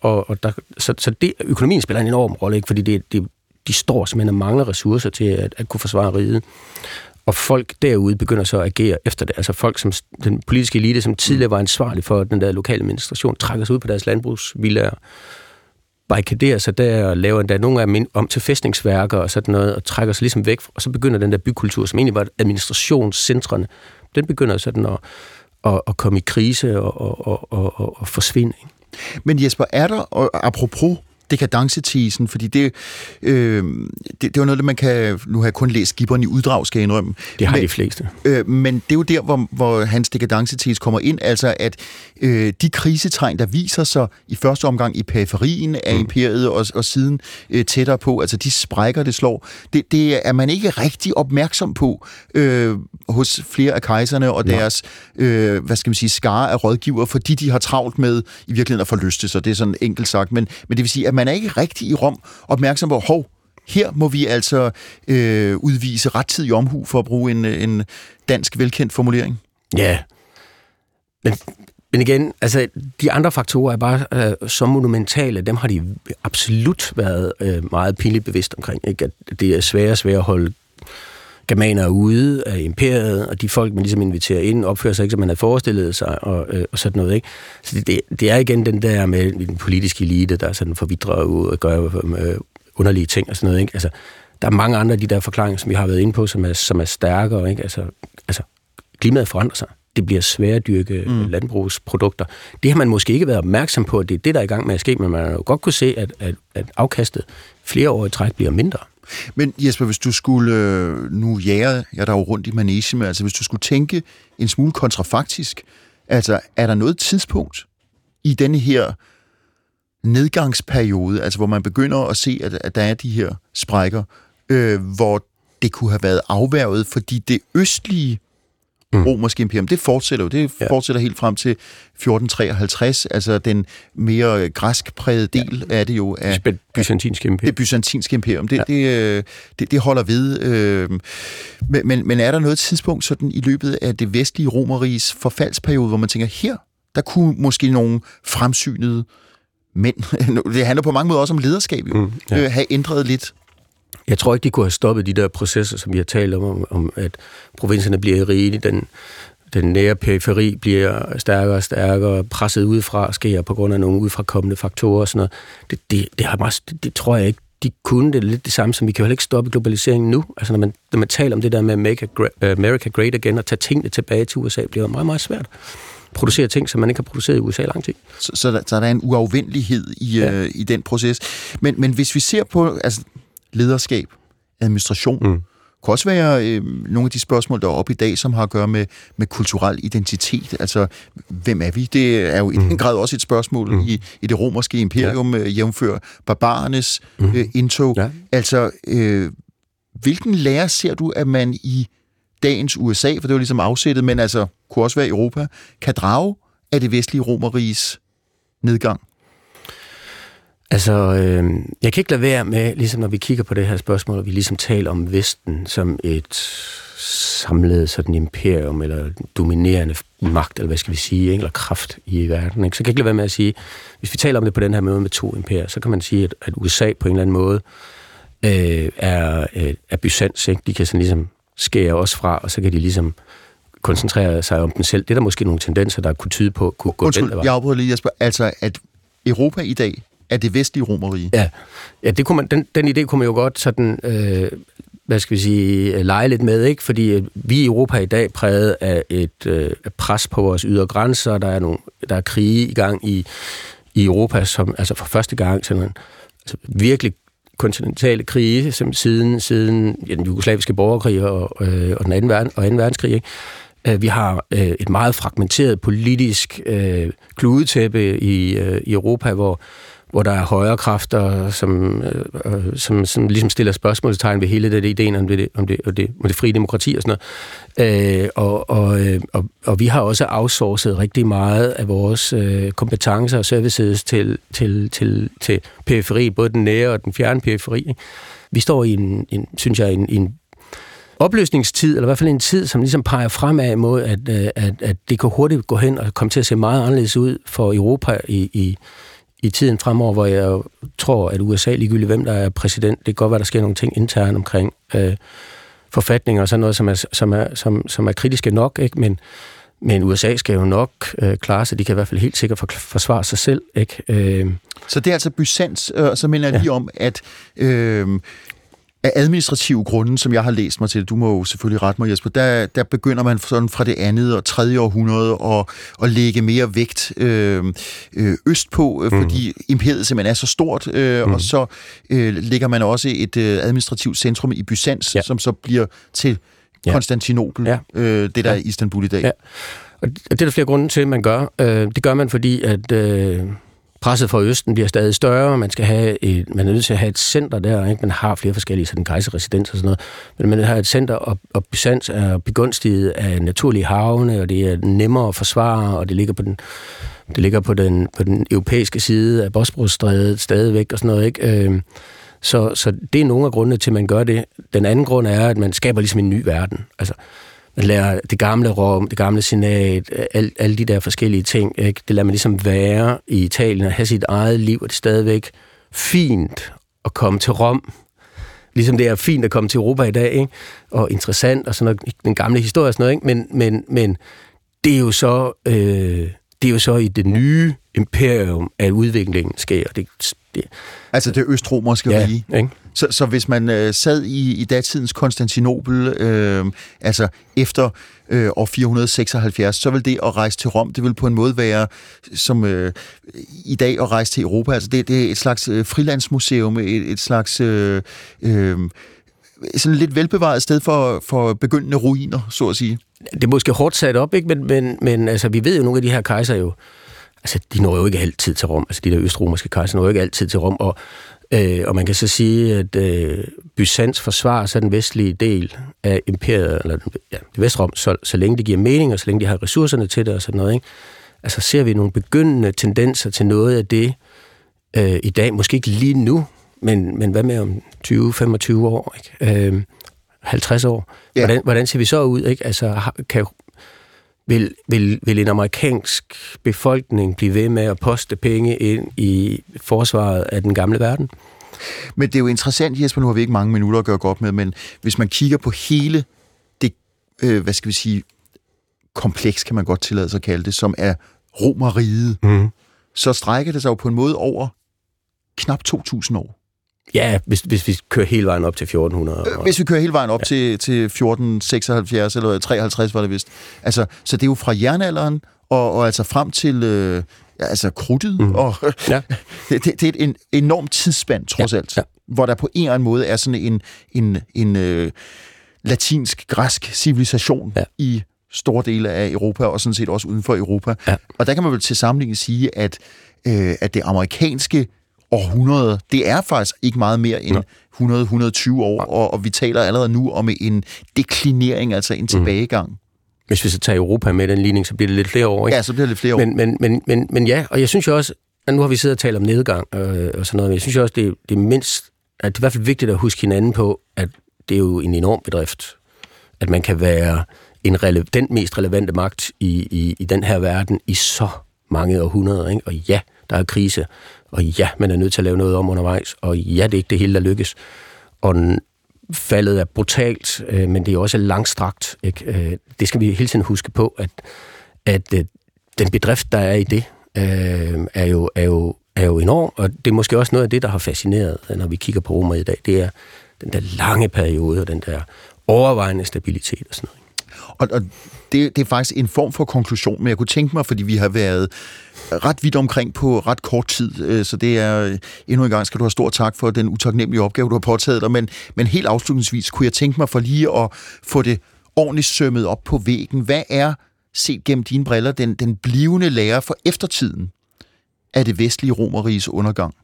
Så det, økonomien spiller en enorm rolle, ikke? Fordi de står simpelthen og mangler ressourcer til at kunne forsvare riget. Og folk derude begynder så at agere efter det. Altså folk, som den politiske elite, som tidligere var ansvarlig for den der lokale administration, trækker sig ud på deres landbrugsvillaer, barrikaderer sig der og laver endda nogle af dem om til fæstningsværker og sådan noget, og trækker sig ligesom væk. Og så begynder den der bykultur, som egentlig var administrationscentrene, den begynder sådan at komme i krise og forsvinde. Men Jesper, er der, og apropos dekadencetesen, fordi det var noget, man kan... Nu har jeg kun læst Gibbon i uddrag, skal jeg indrømme. Det har de fleste. Men det er jo der, hvor hans dekadencetese kommer ind, altså at de krisetræng, der viser sig i første omgang i periferien af imperiet og siden tættere på, altså de sprækker, det slår, det er man ikke rigtig opmærksom på hos flere af kejserne og deres, hvad skal man sige, skare af rådgiver, fordi de har travlt med i virkeligheden at forlyste sig. Det er sådan enkelt sagt, men det vil sige, at man er ikke rigtig i Rom opmærksom på, her må vi altså udvise rettidig omhu, for at bruge en dansk velkendt formulering. Ja, men igen, altså de andre faktorer er bare så monumentale, dem har de absolut været meget pinligt bevidst omkring, ikke? At det er svært at holde germaner ude af imperiet, og de folk, man ligesom inviterer ind, opfører sig ikke, som man havde forestillet sig, og sådan noget, ikke? Så det er igen den der med den politiske elite, der sådan forvidrer ud og gør underlige ting og sådan noget, ikke? Altså, der er mange andre af de der forklaringer, som vi har været inde på, som er stærkere, ikke? Altså klimaet forandrer sig. Det bliver svært at dyrke landbrugsprodukter. Det har man måske ikke været opmærksom på, at det er det, der er i gang med at ske, men man har jo godt kunne se, at afkastet flere år i træk bliver mindre. Men Jesper, hvis du skulle, nu jager jeg der jo rundt i manegen, altså hvis du skulle tænke en smule kontrafaktisk, altså er der noget tidspunkt i denne her nedgangsperiode, altså hvor man begynder at se, at der er de her sprækker, hvor det kunne have været afværget, fordi det østlige romerske imperium, det fortsætter jo. Det fortsætter helt frem til 1453, altså den mere græskprægede del af det jo. Af byzantinske imperium. Det byzantinske imperium. Det holder ved. Men er der noget tidspunkt sådan i løbet af det vestlige Romeriges forfaldsperiode, hvor man tænker, her, der kunne måske nogle fremsynede mænd, det handler på mange måder også om lederskab, jo, have ændret lidt? Jeg tror ikke, de kunne have stoppet de der processer, som vi har talt om at provinserne bliver rige, den nære periferi bliver stærkere og stærkere, presset udefra sker på grund af nogle udefrakommende faktorer og sådan noget. Det tror jeg ikke, de kunne. Det er lidt det samme, som vi kan jo heller ikke stoppe globaliseringen nu. Altså når man taler om det der med Make America Great Again og tage tingene tilbage til USA, bliver det meget, meget svært. Producere ting, som man ikke har produceret i USA i lang tid. Så der er en uafvendelighed i den proces. Men hvis vi ser på lederskab, administration, kan også være nogle af de spørgsmål, der er oppe i dag, som har at gøre med kulturel identitet. Altså, hvem er vi? Det er jo i den grad også et spørgsmål i det romerske imperium, jævnfør barbarernes indtog. Ja. Altså, hvilken lære ser du, at man i dagens USA, for det var ligesom afsættet, men altså, kunne også være Europa, kan drage af det vestlige Romeriges nedgang? Altså, jeg kan ikke lade være med, ligesom når vi kigger på det her spørgsmål, og vi ligesom taler om Vesten som et samlet sådan imperium, eller dominerende magt, eller hvad skal vi sige, eller kraft i verden, ikke? Så kan jeg ikke lade være med at sige, hvis vi taler om det på den her måde med to imperier, så kan man sige, at USA på en eller anden måde er Byzans, ikke? De kan sådan ligesom skære os fra, og så kan de ligesom koncentrere sig om den selv. Det er der måske nogle tendenser, der kunne tyde på, kunne gå den der vej. Jeg afbryder lige, Jesper. Altså, at Europa i dag er det vestlige Romerige. Ja, det kunne man, den idé kunne man jo godt sådan, hvad skal vi sige, lege lidt med, ikke? Fordi vi i Europa i dag præget af et pres på vores ydre grænser, der er krige i gang i Europa, som altså for første gang sådan altså virkelig kontinentale krige, som siden den jugoslaviske borgerkrig og den anden verdenskrig, ikke? Vi har et meget fragmenteret politisk kludetæppe i Europa, hvor der er højre kræfter, som ligesom stiller spørgsmålstegn ved hele det ideen om det frie demokrati og sådan noget. Og vi har også outsourcet rigtig meget af vores kompetencer og services til periferi, både den nære og den fjerne periferi. vi står i synes jeg, en opløsningstid, eller i hvert fald en tid, som ligesom peger fremad imod, at det kan hurtigt gå hen og komme til at se meget anderledes ud for Europa i tiden fremover, hvor jeg tror, at USA, ligegyldigt hvem der er præsident, det kan godt være, der sker nogle ting internt omkring forfatninger og sådan noget, som er kritiske nok, ikke? Men USA skal jo nok klare sig. De kan i hvert fald helt sikkert forsvare sig selv, ikke? Så det er altså Byzans, så mener jeg lige om, at af administrative grunde, som jeg har læst mig til, du må jo selvfølgelig rette mig, Jesper, der begynder man sådan fra det andet og tredje århundrede at lægge mere vægt østpå, fordi imperiet simpelthen er så stort, og så lægger man også et administrativt centrum i Byzans, som så bliver til Konstantinopel, det der er Istanbul i dag. Ja. Og det er der flere grunde til, man gør. Det gør man, fordi at presset fra Østen bliver stadig større. Man er nødt til at have et center der, ikke? Man har flere forskellige, sådan kejserresidens og sådan noget, men man har et center, og Byzans er begunstiget af naturlige havne, og det er nemmere at forsvare, og det ligger på den europæiske side af Bosporusstrædet stadigvæk og sådan noget, ikke? Så det er nogle af grundene til, at man gør det. Den anden grund er, at man skaber ligesom en ny verden. Altså, man lærer det gamle Rom, det gamle senat, alle de der forskellige ting, ikke? Det lader man ligesom være i Italien og have sit eget liv, og det er stadigvæk fint at komme til Rom. Ligesom det er fint at komme til Europa i dag, ikke? Og interessant og sådan noget, den gamle historie og sådan noget, ikke? Men det er jo så i det nye imperium, at udviklingen sker. Altså det østromerske rige. Ikke? Så hvis man sad i datidens Konstantinopel, altså efter år 476, så vil det at rejse til Rom, det vil på en måde være som i dag at rejse til Europa. Altså det er et slags frilandsmuseum, et slags sådan lidt velbevaret sted for begyndende ruiner, så at sige. Det er måske hårdt sat op, ikke? Men altså, vi ved jo, nogle af de her kejser jo, altså, de når jo ikke altid til Rom. Altså, de der østromerske kejser når jo ikke altid til Rom. Og man kan så sige, at Byzans forsvarer så den vestlige del af imperiet, eller det Vestrom, så længe det giver mening, og så længe de har ressourcerne til det og sådan noget, ikke? Altså, ser vi nogle begyndende tendenser til noget af det i dag. Måske ikke lige nu, men hvad med om 20-25 år, ikke? 50 år. Ja. Hvordan ser vi så ud, ikke? Altså, vil en amerikansk befolkning blive ved med at poste penge ind i forsvaret af den gamle verden? Men det er jo interessant, Jesper, nu har vi ikke mange minutter at gøre godt med, men hvis man kigger på hele det, hvad skal vi sige, kompleks, kan man godt tillade sig at kalde det, som er Romerriget, så strækker det sig jo på en måde over knap 2.000 år. Ja, hvis vi kører hele vejen op til 1400. Hvis vi kører hele vejen op til 1476 eller 53, var det vist. Altså, så det er jo fra jernalderen og altså frem til krudtet. Og det er et enormt tidsspand, trods alt, hvor der på en eller anden måde er sådan en latinsk-græsk civilisation i store dele af Europa, og sådan set også uden for Europa. Ja. Og der kan man vel til sammenligning sige, at det amerikanske århundrede, det er faktisk ikke meget mere end 100-120 år, og vi taler allerede nu om en deklinering, altså en tilbagegang. Hvis vi så tager Europa med den ligning, så bliver det lidt flere år, ikke? Ja, så bliver det lidt flere år. Men ja, og jeg synes jo også, at nu har vi siddet og talt om nedgang og sådan noget, men jeg synes jo også, at det er i hvert fald vigtigt at huske hinanden på, at det er jo en enorm bedrift, at man kan være den mest relevante magt i den her verden i så mange århundreder, ikke? Og ja, der er krise, og ja, man er nødt til at lave noget om undervejs, og ja, det er ikke det hele, der lykkes. Og faldet er brutalt, men det er også langstrakt, ikke? Det skal vi hele tiden huske på, at den bedrift, der er i det, er jo enorm, og det er måske også noget af det, der har fascineret, når vi kigger på Roma i dag. Det er den der lange periode, og den der overvejende stabilitet og sådan noget. Og det er faktisk en form for konklusion, men jeg kunne tænke mig, fordi vi har været ret vidt omkring på ret kort tid, så det er endnu en gang skal du have stor tak for den utaknemmelige opgave, du har påtaget dig, men helt afslutningsvis kunne jeg tænke mig for lige at få det ordentligt sømmet op på væggen. Hvad er, set gennem dine briller, den blivende lære for eftertiden af det vestlige Romerriges undergang?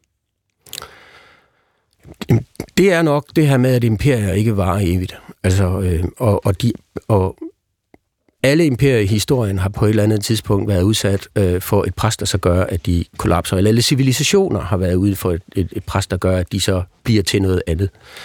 Det er nok det her med, at imperier ikke varer evigt. Altså, alle imperier i historien har på et eller andet tidspunkt været udsat for et pres, der så gør, at de kollapser. Eller alle civilisationer har været ude for et pres, der gør, at de så bliver til noget andet.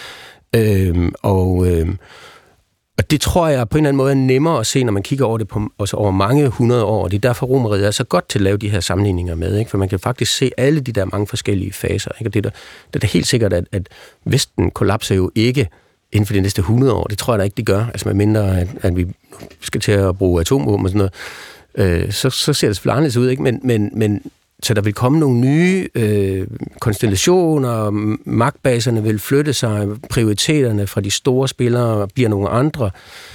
Og det tror jeg på en eller anden måde er nemmere at se, når man kigger over det også over mange hundrede år. Det er derfor, Romerriget er så godt til at lave de her sammenligninger med, ikke? For man kan faktisk se alle de der mange forskellige faser. Ikke? Og det er da helt sikkert, at Vesten kollapser jo ikke inden for de næste 100 år. Det tror jeg da ikke, de gør. Altså medmindre, at vi skal til at bruge atomvåben og sådan noget. Så ser det selvfølgelig anderledes ud, ikke? Men så der vil komme nogle nye konstellationer, magtbaserne vil flytte sig, prioriteterne fra de store spillere bliver nogle andre.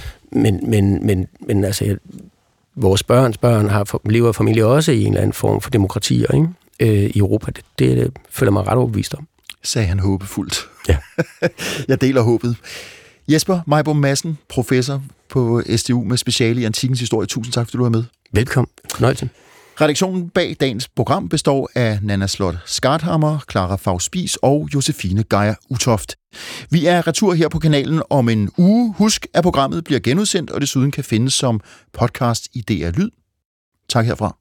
Men altså, vores børns børn lever familie også i en eller anden form for demokratier, ikke? I Europa. Det føler mig ret overbevist om. Sagde han håbefuldt. Ja. Jeg deler håbet. Jesper Maiboe Madsen, professor på SDU med speciale i antikkens historie. Tusind tak, fordi du er med. Velkommen. Fornøjelse. Redaktionen bag dagens program består af Nana Slot Skarthammer, Clara Faust-Spies og Josefine Geyer Utoft. Vi er retur her på kanalen om en uge. Husk, at programmet bliver genudsendt og desuden kan findes som podcast i DR Lyd. Tak herfra.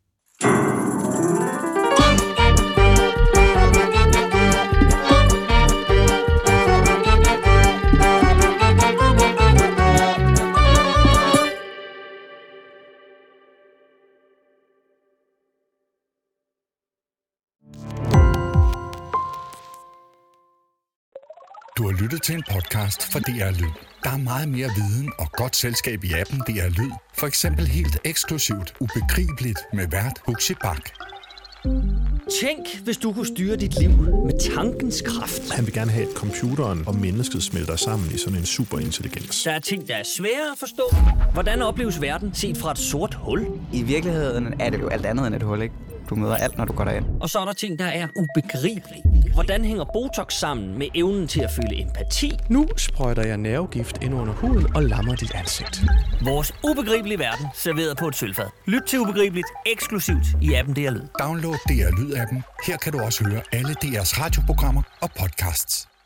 Du har lyttet til en podcast fra DR Lyd. Der er meget mere viden og godt selskab i appen DR Lyd. For eksempel helt eksklusivt Ubegribeligt med vært Huxi Bach. Tænk, hvis du kunne styre dit liv med tankens kraft. Han vil gerne have, at computeren og mennesket smelter sammen i sådan en superintelligens. Der er ting, der er svære at forstå. Hvordan opleves verden set fra et sort hul? I virkeligheden er det jo alt andet end et hul, ikke? Du møder alt, når du går derind. Og så er der ting, der er ubegribelige. Hvordan hænger Botox sammen med evnen til at føle empati? Nu sprøjter jeg nervegift ind under huden og lammer dit ansigt. Vores ubegribelige verden, serveret på et sølvfad. Lyt til Ubegribeligt eksklusivt i appen DR Lyd. Download DR Lyd-appen. Her kan du også høre alle DR's radioprogrammer og podcasts.